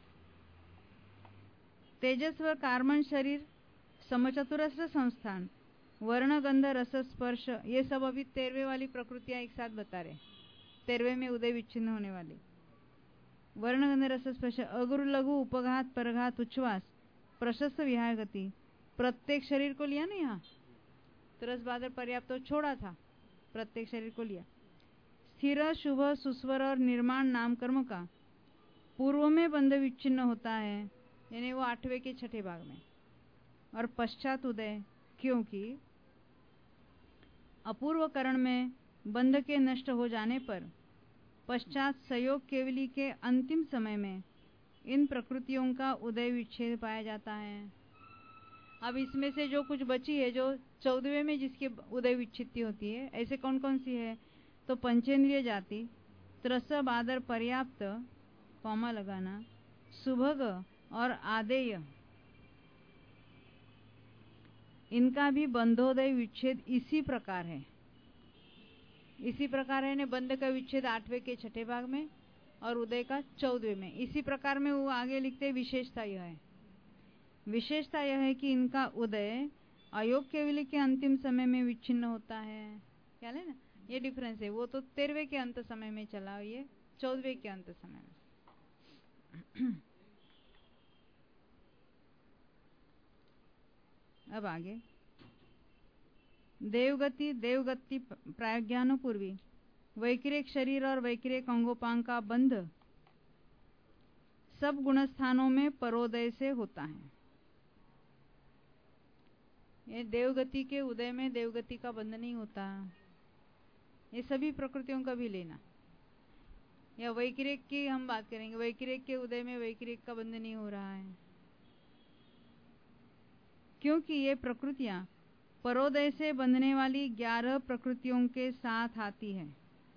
तेजस्व कार्मण शरीर समचतुरस्र संस्थान वर्ण गंध रस स्पर्श, ये सब अभी तेरहवें वाली प्रकृतियां एक साथ बता रहे। तेरहवें में उदय विच्छिन्न होने वाली वर्ण गंध रस स्पर्श, अगुरु लघु उपघात परघात उच्छ्वास प्रशस्त विहार गति, प्रत्येक शरीर को लिया ना यहाँ, तरस बादर पर्याप्त तो छोड़ा था, प्रत्येक शरीर को लिया। स्थिर शुभ सुस्वर और निर्माण नाम कर्म का पूर्व में बंध विच्छिन्न होता है, यानी वो आठवें के छठे भाग में। और पश्चात उदय, क्योंकि अपूर्व करण में बंध के नष्ट हो जाने पर पश्चात संयोग केवली के अंतिम समय में इन प्रकृतियों का उदय विच्छेद पाया जाता है। अब इसमें से जो कुछ बची है, जो चौदहवें में जिसकी उदय विच्छित्ति होती है, ऐसे कौन कौन सी है? तो पंचेंद्रिय जाति, त्रस बादर पर्याप्त कौमा लगाना, सुभग और आदेय, इनका भी बंधोदय विच्छेद इसी प्रकार है। इसी प्रकार है, बंध का विच्छेद आठवें के छठे भाग में और उदय का चौदहवें में। इसी प्रकार में वो आगे लिखते विशेषता यह है, विशेषता यह है कि इनका उदय अयोग केवली के अंतिम समय में विच्छिन्न होता है। क्या है ना, ये डिफरेंस है। वो तो तेरहवें के अंत समय में चला, ये चौदहवें के अंत समय में। अब आगे देवगति देवगति प्राज्ञानुपूर्वी वैक्रिक शरीर और वैक्रिक अंगोपांग का बंध सब गुणस्थानों में परोदय से होता है। ये देवगति के उदय में देवगति का बंध नहीं होता, ये सभी प्रकृतियों का भी लेना। या वैक्रिक की हम बात करेंगे, वैक्रिक के उदय में वैक्रिक का बंध नहीं हो रहा है, क्योंकि ये प्रकृतियां परोदय से बंधने वाली ग्यारह प्रकृतियों के साथ आती है,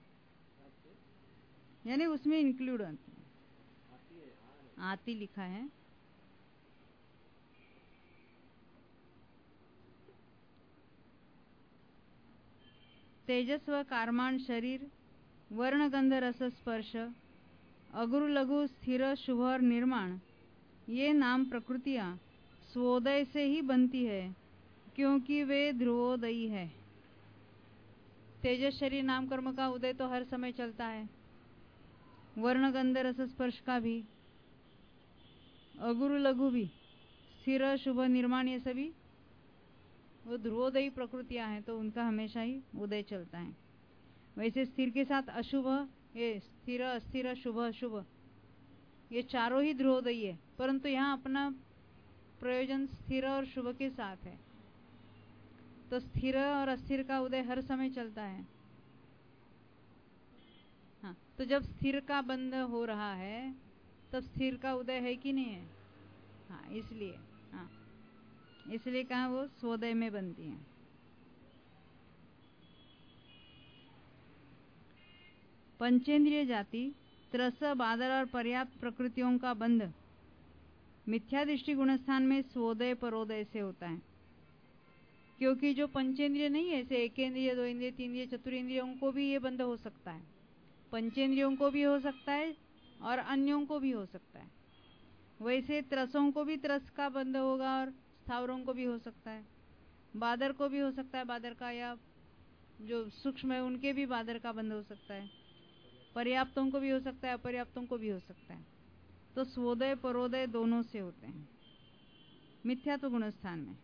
यानी उसमें इंक्लूड आती लिखा है। तेजस्व कार्माण शरीर वर्ण गंध रस स्पर्श अगुरु लघु स्थिर शुभ और निर्माण, ये नाम प्रकृतियां स्वोदय से ही बनती है, क्योंकि वे ध्रुवोदयी है। तेजस शरीर नाम कर्म का उदय तो हर समय चलता है, वर्ण गंध रस स्पर्श का भी, अगुरु लघु भी, स्थिर शुभ निर्माण, ये सभी वो ध्रुवोदयी प्रकृतियां हैं, तो उनका हमेशा ही उदय चलता है। वैसे स्थिर के साथ अशुभ, ये स्थिर अस्थिर शुभ अशुभ, ये चारों ही ध्रुवोदयी है, परंतु यहाँ अपना प्रयोजन स्थिर और शुभ के साथ है, तो स्थिर और अस्थिर का उदय हर समय चलता है। हाँ, तो जब स्थिर का बंध हो रहा है तब स्थिर का उदय है कि नहीं है? हाँ, इसलिए हाँ इसलिए कहा वो स्वोदय में बनती है। पंचेंद्रिय जाति त्रस बादर और पर्याप्त प्रकृतियों का बंध मिथ्या दृष्टि गुणस्थान में स्वोदय परोदय से होता है, क्योंकि जो पंचेंद्रिय नहीं है, ऐसे एकेंद्रिय, दो इंद्रिय, तीन इंद्रिय, चतुरेंद्रियों को भी ये बंध हो सकता है। पंचेंद्रियों को भी हो सकता है और अन्यों को भी हो सकता है। वैसे त्रसों को भी त्रस का बंध होगा और स्थावरों को भी हो सकता है, बादर को भी हो सकता है, बादर का या जो सूक्ष्म है उनके भी बादर का बंध हो सकता है, पर्याप्तों को भी हो सकता है, अपर्याप्तों को भी हो सकता है। तो स्वोदय परोदय दोनों से होते हैं मिथ्यात्व गुणस्थान में।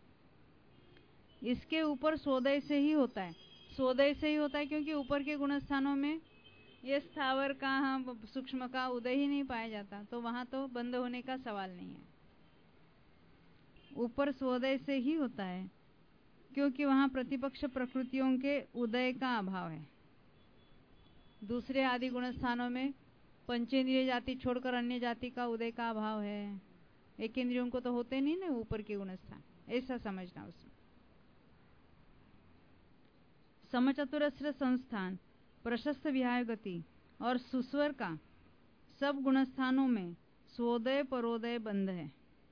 इसके ऊपर स्वोदय से ही होता है, स्वोदय से ही होता है क्योंकि ऊपर के गुणस्थानों में ये स्थावर का, हाँ, सूक्ष्म का उदय ही नहीं पाया जाता, तो वहां तो बंद होने का सवाल नहीं है। ऊपर स्वोदय से ही होता है क्योंकि वहां प्रतिपक्ष प्रकृतियों के उदय का अभाव है। दूसरे आदि गुण स्थानों में पंचेंद्रिय जाति छोड़कर अन्य जाति का उदय का अभाव है। एक इंद्रियों को तो होते नहीं ना ऊपर के गुण स्थान, ऐसा समझना। उसमें समचतुरस्र संस्थान, प्रशस्त विहाय गति और सुस्वर का सब गुण स्थानों में स्वोदय परोदय बंध है।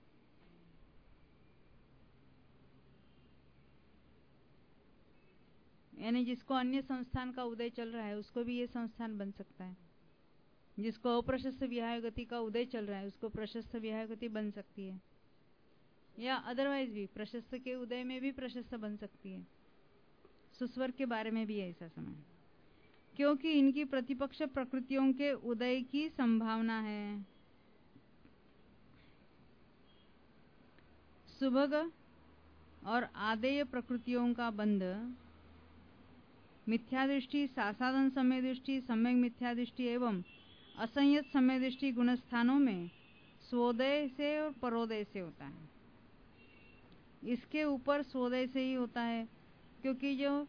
यानी जिसको अन्य संस्थान का उदय चल रहा है उसको भी ये संस्थान बन सकता है। जिसको अप्रशस्त विहाय गति का उदय चल रहा है उसको प्रशस्त विहाय गति बन सकती है, या अदरवाइज भी प्रशस्त के उदय में भी प्रशस्त बन सकती है। सुस्वर के बारे में भी ऐसा समझ, क्योंकि इनकी प्रतिपक्ष प्रकृतियों के उदय की संभावना है। सुभग और आदेय प्रकृतियों का बंध मिथ्या दृष्टि, सासाधन समय दृष्टि, सम्यक मिथ्या दृष्टि एवं असंयत समय दृष्टि गुण स्थानों में स्वोदय से और परोदय से होता है। इसके ऊपर स्वोदय से ही होता है, क्योंकि जो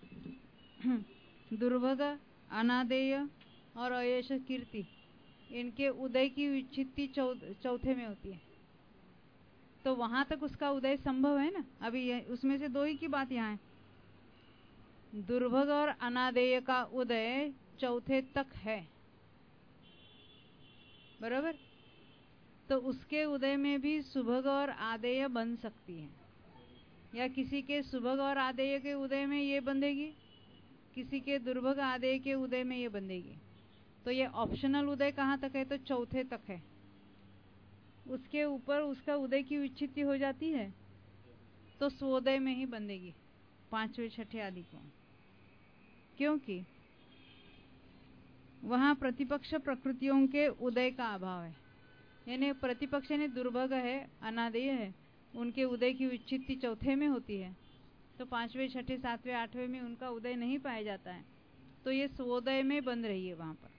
दुर्भग, अनादेय और अयश कीर्ति इनके उदय की विच्छित्ति चौथे में होती है, तो वहां तक उसका उदय संभव है ना। अभी उसमें से दो ही की बात यहाँ है। दुर्भग और अनादेय का उदय चौथे तक है, बराबर। तो उसके उदय में भी सुभग और आदेय बन सकती है, या किसी के सुभग और आदेय के उदय में ये बंधेगी, किसी के दुर्भग आदेय के उदय में ये बंधेगी। तो ये ऑप्शनल उदय कहाँ तक है? तो चौथे तक है। उसके ऊपर उसका उदय की विच्छित्ति हो जाती है तो स्वोदय में ही बंधेगी पांचवे छठे आदि को, क्योंकि वहां प्रतिपक्ष प्रकृतियों के उदय का अभाव है। यानी प्रतिपक्ष ने दुर्भग है, अनादेय है, उनके उदय की विच्छित्ति चौथे में होती है, तो पांचवें छठे सातवें आठवें में उनका उदय नहीं पाया जाता है, तो ये स्वोदय में बंध रही है। वहां पर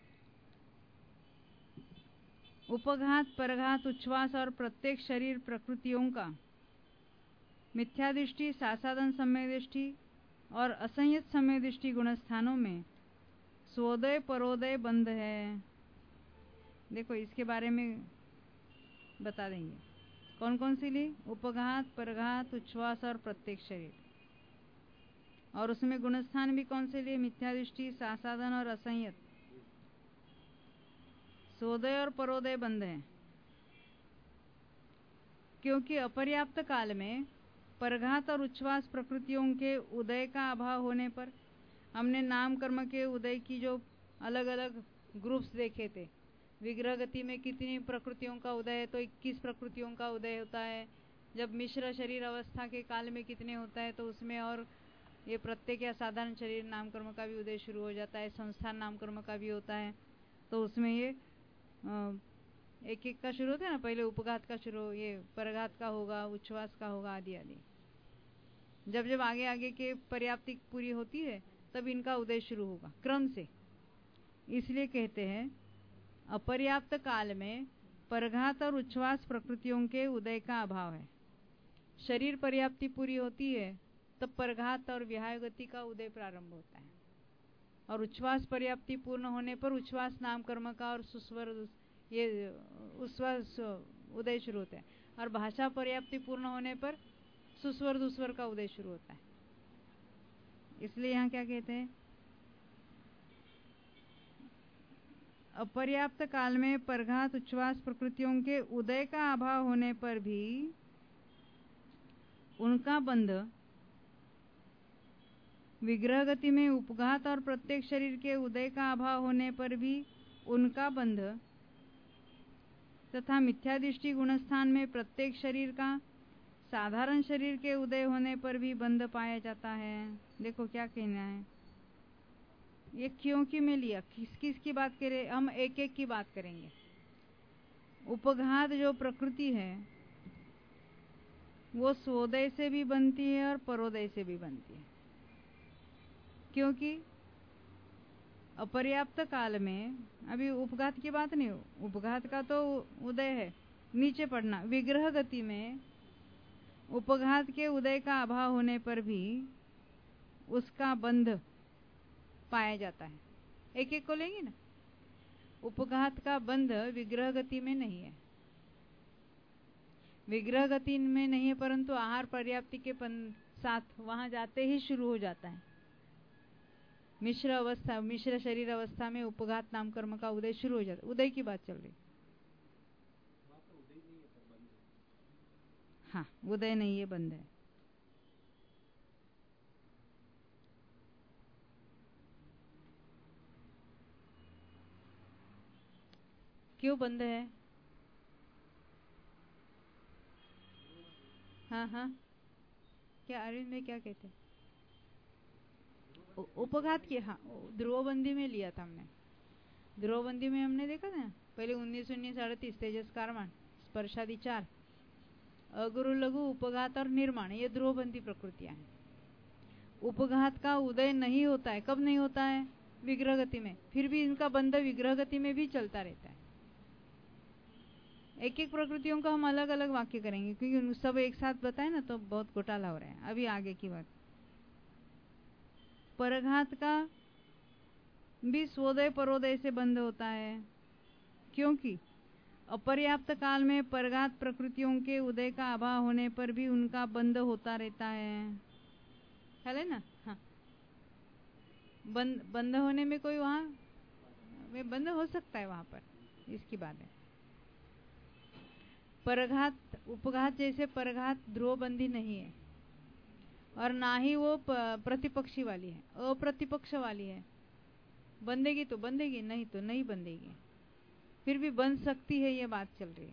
उपघात, परघात, उच्छ्वास और प्रत्येक शरीर प्रकृतियों का मिथ्या दृष्टि, सासाधन समय दृष्टि और असंयत समय दृष्टि गुण स्थानों में स्वोदय परोदय बंध है। देखो इसके बारे में बता देंगे कौन कौन सी ली। उपघात, परघात, उच्छ्वास और प्रत्येक शरीर, और उसमें गुणस्थान भी कौन से लिए? मिथ्या दृष्टि, सासाधन और असंयत। स्वोदय और परोदय बंध है, क्योंकि अपर्याप्त काल में परघात और उच्छ्वास प्रकृतियों के उदय का अभाव होने पर, हमने नाम कर्म के उदय की जो अलग अलग ग्रुप्स देखे थे। विग्रह गति में कितनी प्रकृतियों का उदय है? तो इक्कीस प्रकृतियों का उदय होता है। जब मिश्र शरीर अवस्था के काल में कितने होता है? तो उसमें और ये प्रत्येक या साधारण शरीर नाम कर्म का भी उदय शुरू हो जाता है। संस्थान नाम कर्म का भी होता है, तो उसमें ये एक एक का शुरू होता है ना। पहले उपघात का शुरू, ये परघात का होगा, उच्छ्वास का होगा, आदि आदि। जब जब आगे आगे के पर्याप्ति पूरी होती है तब इनका उदय शुरू होगा क्रम से। इसलिए कहते हैं अपर्याप्त काल में परघात और उच्छ्वास प्रकृतियों के उदय का अभाव है। शरीर पर्याप्ति पूरी होती है तब परघात और विहाय गति का उदय प्रारंभ होता है, और उच्छ्वास पर्याप्ति पूर्ण होने पर उच्छ्वास नाम कर्म का और सुस्वर ये उच्छ्वास उदय शुरू होता है, और भाषा पर्याप्ति पूर्ण होने पर सुस्वर दुस्वर का उदय शुरू होता है। इसलिए यहाँ क्या कहते हैं? अपर्याप्त काल में परघात उच्छ्वास प्रकृतियों के उदय का अभाव होने पर भी उनका बंध, विग्रह गति में उपघात और प्रत्येक शरीर के उदय का अभाव होने पर भी उनका बंध, तथा मिथ्या दृष्टि गुणस्थान में प्रत्येक शरीर का साधारण शरीर के उदय होने पर भी बंध पाया जाता है। देखो क्या कहना है ये, क्योंकि में लिया, किस किस की बात करें? हम एक एक की बात करेंगे। उपघात जो प्रकृति है वो स्वोदय से भी बनती है और परोदय से भी बनती है, क्योंकि अपर्याप्त काल में, अभी उपघात की बात नहीं हो, उपघात का तो उदय है, नीचे पढ़ना। विग्रह गति में उपघात के उदय का अभाव होने पर भी उसका बंध पाया जाता है। एक एक को लेंगे ना। उपघात का बंध विग्रह गति में नहीं है, विग्रह गति में नहीं है, परंतु आहार पर्याप्ति के साथ वहां जाते ही शुरू हो जाता है। मिश्र अवस्था, मिश्र शरीर अवस्था में उपघात नाम कर्म का उदय शुरू हो जाता है। उदय की बात चल रही। हाँ, उदय नहीं है, बंध है। क्यों बंध है? हाँ हाँ, क्या अरविंद में क्या कहते हैं? उपघात की, हाँ, ध्रुवबंदी में लिया था हमने। ध्रुवबंदी में हमने देखा था पहले उन्नीस उन्नीस अड़तीस तेजस कारमान स्पर्शादि चार, अगुरु लघु उपघात और निर्माण, ये ध्रुवबंदी प्रकृतियां हैं। उपघात का उदय नहीं होता है। कब नहीं होता है? विग्रह गति में। फिर भी इनका बंध विग्रह गति में भी चलता रहता है। एक एक प्रकृतियों का हम अलग अलग वाक्य करेंगे, क्योंकि सब एक साथ बताए ना तो बहुत घोटाला हो रहा है। अभी आगे की बात। परघात का भी स्वोदय परोदय से बंध होता है, क्योंकि अपर्याप्त काल में परघात प्रकृतियों के उदय का अभाव होने पर भी उनका बंध होता रहता है। है ना? हाँ, बंद बंद होने में कोई वहां में बंद हो सकता है, वहां पर इसकी बात है। परघात, उपघात जैसे परघात ध्रुवबंदी नहीं है, और ना ही वो प्रतिपक्षी वाली है, अप्रतिपक्ष वाली है। बंदेगी तो बंदेगी, नहीं तो नहीं बंदेगी। फिर भी बन सकती है, ये बात चल रही है।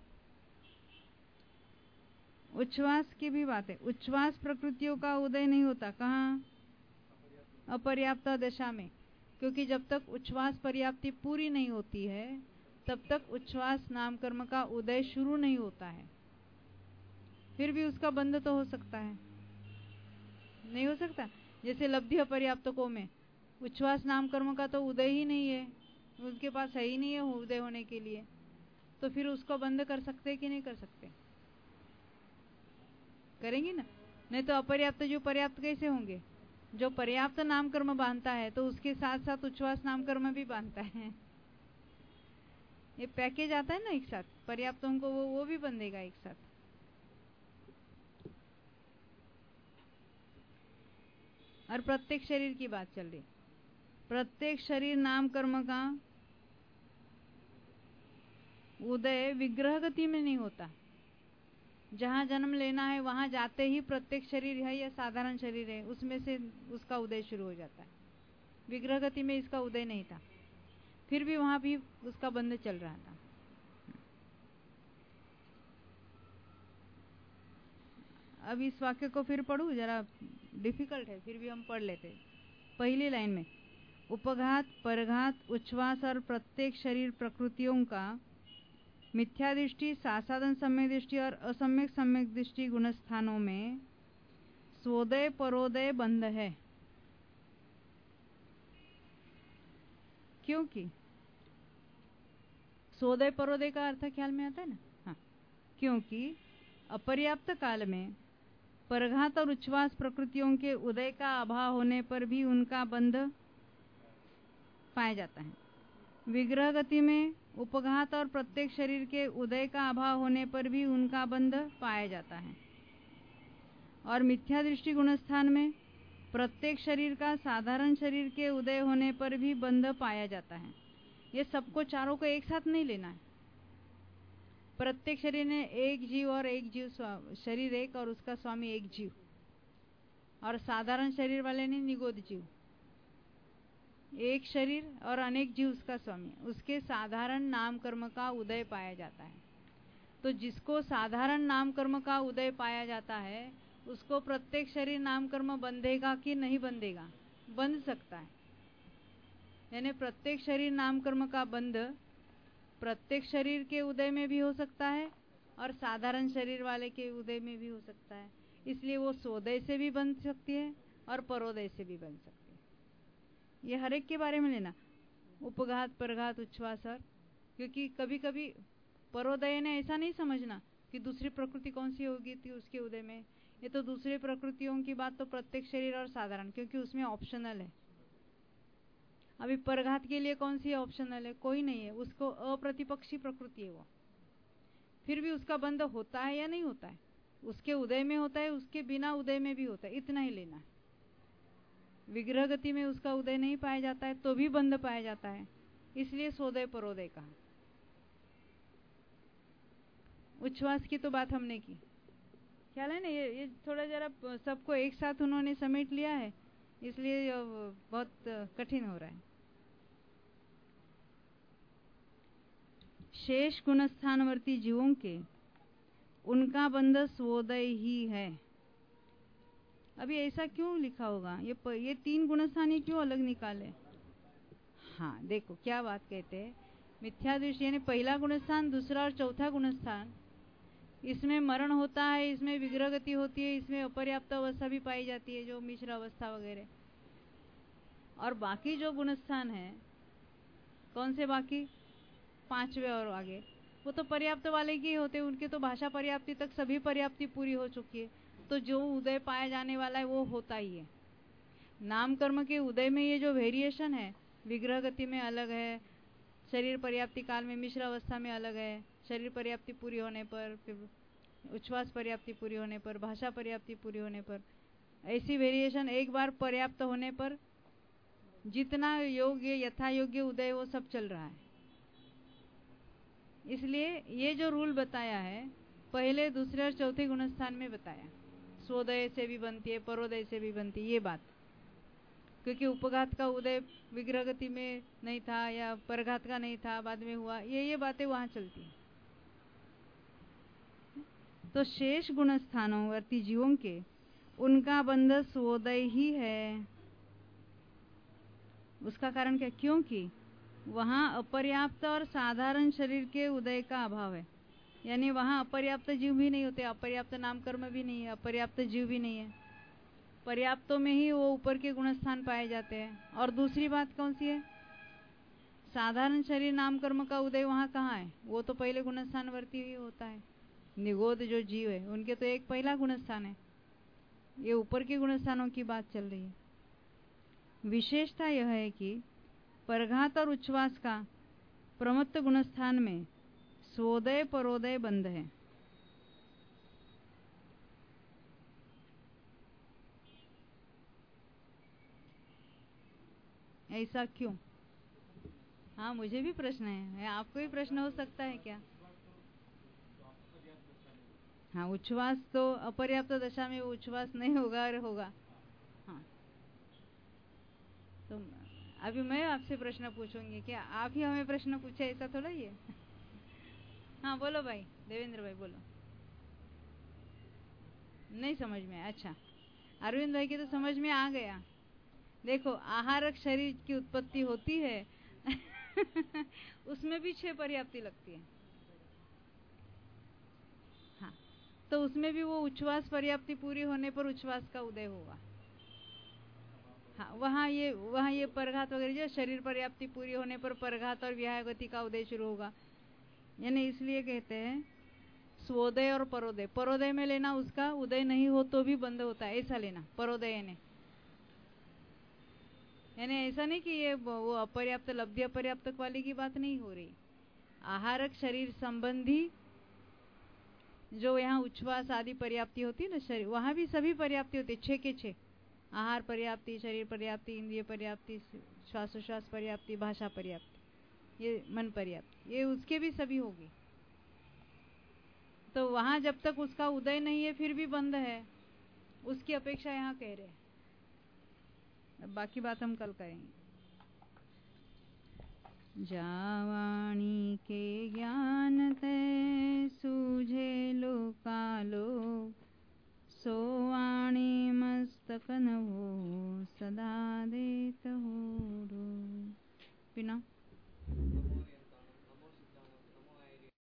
उच्छ्वास की भी बात है। उच्छ्वास प्रकृतियों का उदय नहीं होता। कहाँ? अपर्याप्त दशा में, क्योंकि जब तक उच्छ्वास पर्याप्ति पूरी नहीं होती है तब तक उच्छ्वास नाम कर्म का उदय शुरू नहीं होता है। फिर भी उसका बंध तो हो सकता है, नहीं हो सकता? जैसे लब्धि अपर्याप्तकों में उच्छ्वास नाम कर्म का तो उदय ही नहीं है, उसके पास है ही नहीं है उदय होने के लिए, तो फिर उसको बंद कर सकते कि नहीं कर सकते? करेंगे ना। नहीं तो अपर्याप्त जो पर्याप्त कैसे होंगे? जो पर्याप्त नाम कर्म बांधता है तो उसके साथ साथ उच्छ्वास नाम कर्म भी बांधता है। ये पैकेज आता है ना एक साथ, पर्याप्तों को वो वो भी बंधेगा एक साथ। और प्रत्येक शरीर की बात चल रही। प्रत्येक शरीर नाम कर्म का उदय विग्रह गति में नहीं होता। जहां जन्म लेना है वहां जाते ही प्रत्येक शरीर है या साधारण शरीर है, उसमें से उसका उदय शुरू हो जाता है। विग्रह गति में इसका उदय नहीं था, फिर भी वहां भी उसका बंध चल रहा था। अब इस वाक्य को फिर पढ़ूं, जरा डिफिकल्ट है, फिर भी हम पढ़ लेते। पहली लाइन में उपघात, परघात, उच्छ्वास और प्रत्येक शरीर प्रकृतियों का मिथ्या दृष्टि, सासाधन सम्यक दृष्टि और असम्यक सम्यक दृष्टि गुणस्थानों में स्वोदय परोदय बंध है। क्योंकि स्वोदय परोदय का अर्थ ख्याल में आता है ना? हाँ, क्योंकि अपर्याप्त काल में परघात और उच्छ्वास प्रकृतियों के उदय का अभाव होने पर भी उनका बंध पाया जाता है। विग्रह गति में उपघात और प्रत्येक शरीर के उदय का अभाव होने पर भी उनका बंध पाया जाता है, और मिथ्या दृष्टि गुणस्थान में प्रत्येक शरीर का साधारण शरीर के उदय होने पर भी बंध पाया जाता है। ये सबको चारों को एक साथ नहीं लेना है। प्रत्येक शरीर ने एक जीव और एक जीव, शरीर एक और उसका स्वामी एक जीव, और साधारण शरीर वाले ने निगोद जीव, एक शरीर और अनेक जीव उसका स्वामी, उसके साधारण नाम कर्म का उदय पाया जाता है। तो जिसको साधारण नाम कर्म का उदय पाया जाता है उसको प्रत्येक शरीर नाम कर्म बंधेगा कि नहीं बंधेगा? बंध सकता है। यानी प्रत्येक शरीर नाम कर्म का बंध प्रत्येक शरीर के उदय में भी हो सकता है और साधारण शरीर वाले के उदय में भी हो सकता है। इसलिए वो स्वोदय से भी बन सकती है और परोदय से भी बन सकती है। ये हर एक के बारे में लेना, उपघात, परघात, उच्छ्वास। और क्योंकि कभी कभी परोदय ने ऐसा नहीं समझना कि दूसरी प्रकृति कौन सी होगी थी उसके उदय में। ये तो दूसरी प्रकृतियों की बात तो प्रत्येक शरीर और साधारण, क्योंकि उसमें ऑप्शनल है। अभी परघात के लिए कौन सी ऑप्शनल है? कोई नहीं है, उसको अप्रतिपक्षी प्रकृति है वो। फिर भी उसका बंध होता है या नहीं होता है? उसके उदय में होता है, उसके बिना उदय में भी होता है, इतना ही लेना है। विग्रह गति में उसका उदय नहीं पाया जाता है तो भी बंध पाया जाता है, इसलिए सोदय परोदय कहा। उच्छ्वास की तो बात हमने की, ख्याल है ना? ये ये थोड़ा जरा सबको एक साथ उन्होंने समेट लिया है, इसलिए बहुत कठिन हो रहा है। शेष गुणस्थानवर्ती जीवों के उनका बंध स्वोदय ही है। अभी ऐसा क्यों लिखा होगा? ये प, ये तीन गुणस्थान क्यों अलग निकाले? हाँ देखो क्या बात कहते हैं, मिथ्या दृष्टि यानी पहला गुणस्थान, दूसरा और चौथा गुणस्थान, इसमें मरण होता है, इसमें विग्रह गति होती है, इसमें अपर्याप्त अवस्था भी पाई जाती है, जो मिश्र अवस्था वगैरह। और बाकी जो गुणस्थान है, कौन से बाकी? पांचवे और आगे, वो तो पर्याप्त वाले के होते हैं, उनके तो भाषा पर्याप्ति तक सभी पर्याप्ति पूरी हो चुकी है, तो जो उदय पाया जाने वाला है वो होता ही है। नाम कर्म के उदय में ये जो वेरिएशन है, विग्रह गति में अलग है, शरीर पर्याप्ति काल में मिश्र अवस्था में अलग है, शरीर पर्याप्ति पूरी होने पर, फिर उच्छ्वास पर्याप्ति पूरी होने पर, भाषा पर्याप्ति पूरी होने पर, ऐसी वेरिएशन एक बार पर्याप्त होने पर जितना योग्य यथा योग्य उदय वो सब चल रहा है। इसलिए ये जो रूल बताया है, पहले दूसरे और चौथे गुणस्थान में बताया, स्वोदय से भी बनती है, परोदय से भी बनती है, ये बात। क्योंकि उपघात का उदय विग्रह गति में नहीं था या परघात का नहीं था, बाद में हुआ, ये ये बातें वहां चलती हैं। तो शेष गुणस्थानों वर्ती जीवों के उनका बंध स्वोदय ही है। उसका कारण क्या? क्योंकि वहां अपर्याप्त और साधारण शरीर के उदय का अभाव है, यानी वहां अपर्याप्त जीव भी नहीं होते, अपर्याप्त नामकर्म भी नहीं है, अपर्याप्त जीव भी नहीं है, पर्याप्तों में ही वो ऊपर के गुणस्थान पाए जाते हैं। और दूसरी बात कौन सी है? साधारण शरीर नामकर्म का उदय वहां कहाँ है? वो तो पहले गुणस्थान वर्ती ही होता है। निगोद जो जीव है उनके तो एक पहला गुणस्थान है, ये ऊपर के गुणस्थानों की बात चल रही है। विशेषता यह है कि परघात और उच्छ्वास का प्रमत्त गुणस्थान में स्वोदय परोदय बंध है। ऐसा क्यों? हाँ मुझे भी प्रश्न है, आपको भी प्रश्न हो सकता है क्या? हाँ उच्छ्वास तो अपर्याप्त दशा में उच्छ्वास नहीं होगा और होगा। हाँ तो अभी मैं आपसे प्रश्न पूछूंगी, क्या आप ही हमें प्रश्न पूछे, ऐसा थोड़ा ही है। हाँ बोलो भाई, देवेंद्र भाई बोलो। नहीं समझ में? अच्छा, अरविंद भाई की तो समझ में आ गया। देखो आहारक शरीर की उत्पत्ति होती है उसमें भी छह पर्याप्ति लगती है। हाँ तो उसमें भी वो उच्छ्वास पर्याप्ति पूरी होने पर उच्छ्वास का उदय होगा। हाँ वहाँ ये वहाँ ये परघात वगैरह जो शरीर पर्याप्ति पूरी होने पर परघात और विहाय गति का उदय शुरू होगा। यानी इसलिए कहते हैं स्वोदय और परोदय। परोदय में लेना उसका उदय नहीं हो तो भी बंद होता है, ऐसा लेना परोदय ने। यानी ऐसा नहीं कि ये वो अपर्याप्त लब्धि अपर्याप्त वाली की बात नहीं हो रही। आहारक शरीर संबंधी जो यहाँ उच्छ्वास आदि पर्याप्ति होती है ना शरीर, वहां भी सभी पर्याप्ति होती है, छह के छह। आहार पर्याप्ति, शरीर पर्याप्ति, इंद्रिय पर्याप्ति, श्वासोश्वास पर्याप्ति, भाषा पर्याप्ति, ये मन पर्याप्ति, ये उसके भी सभी होगी। तो वहां जब तक उसका उदय नहीं है फिर भी बंद है, उसकी अपेक्षा यहाँ कह रहे हैं। बाकी बात हम कल करेंगे। जावाणी के ज्ञान ते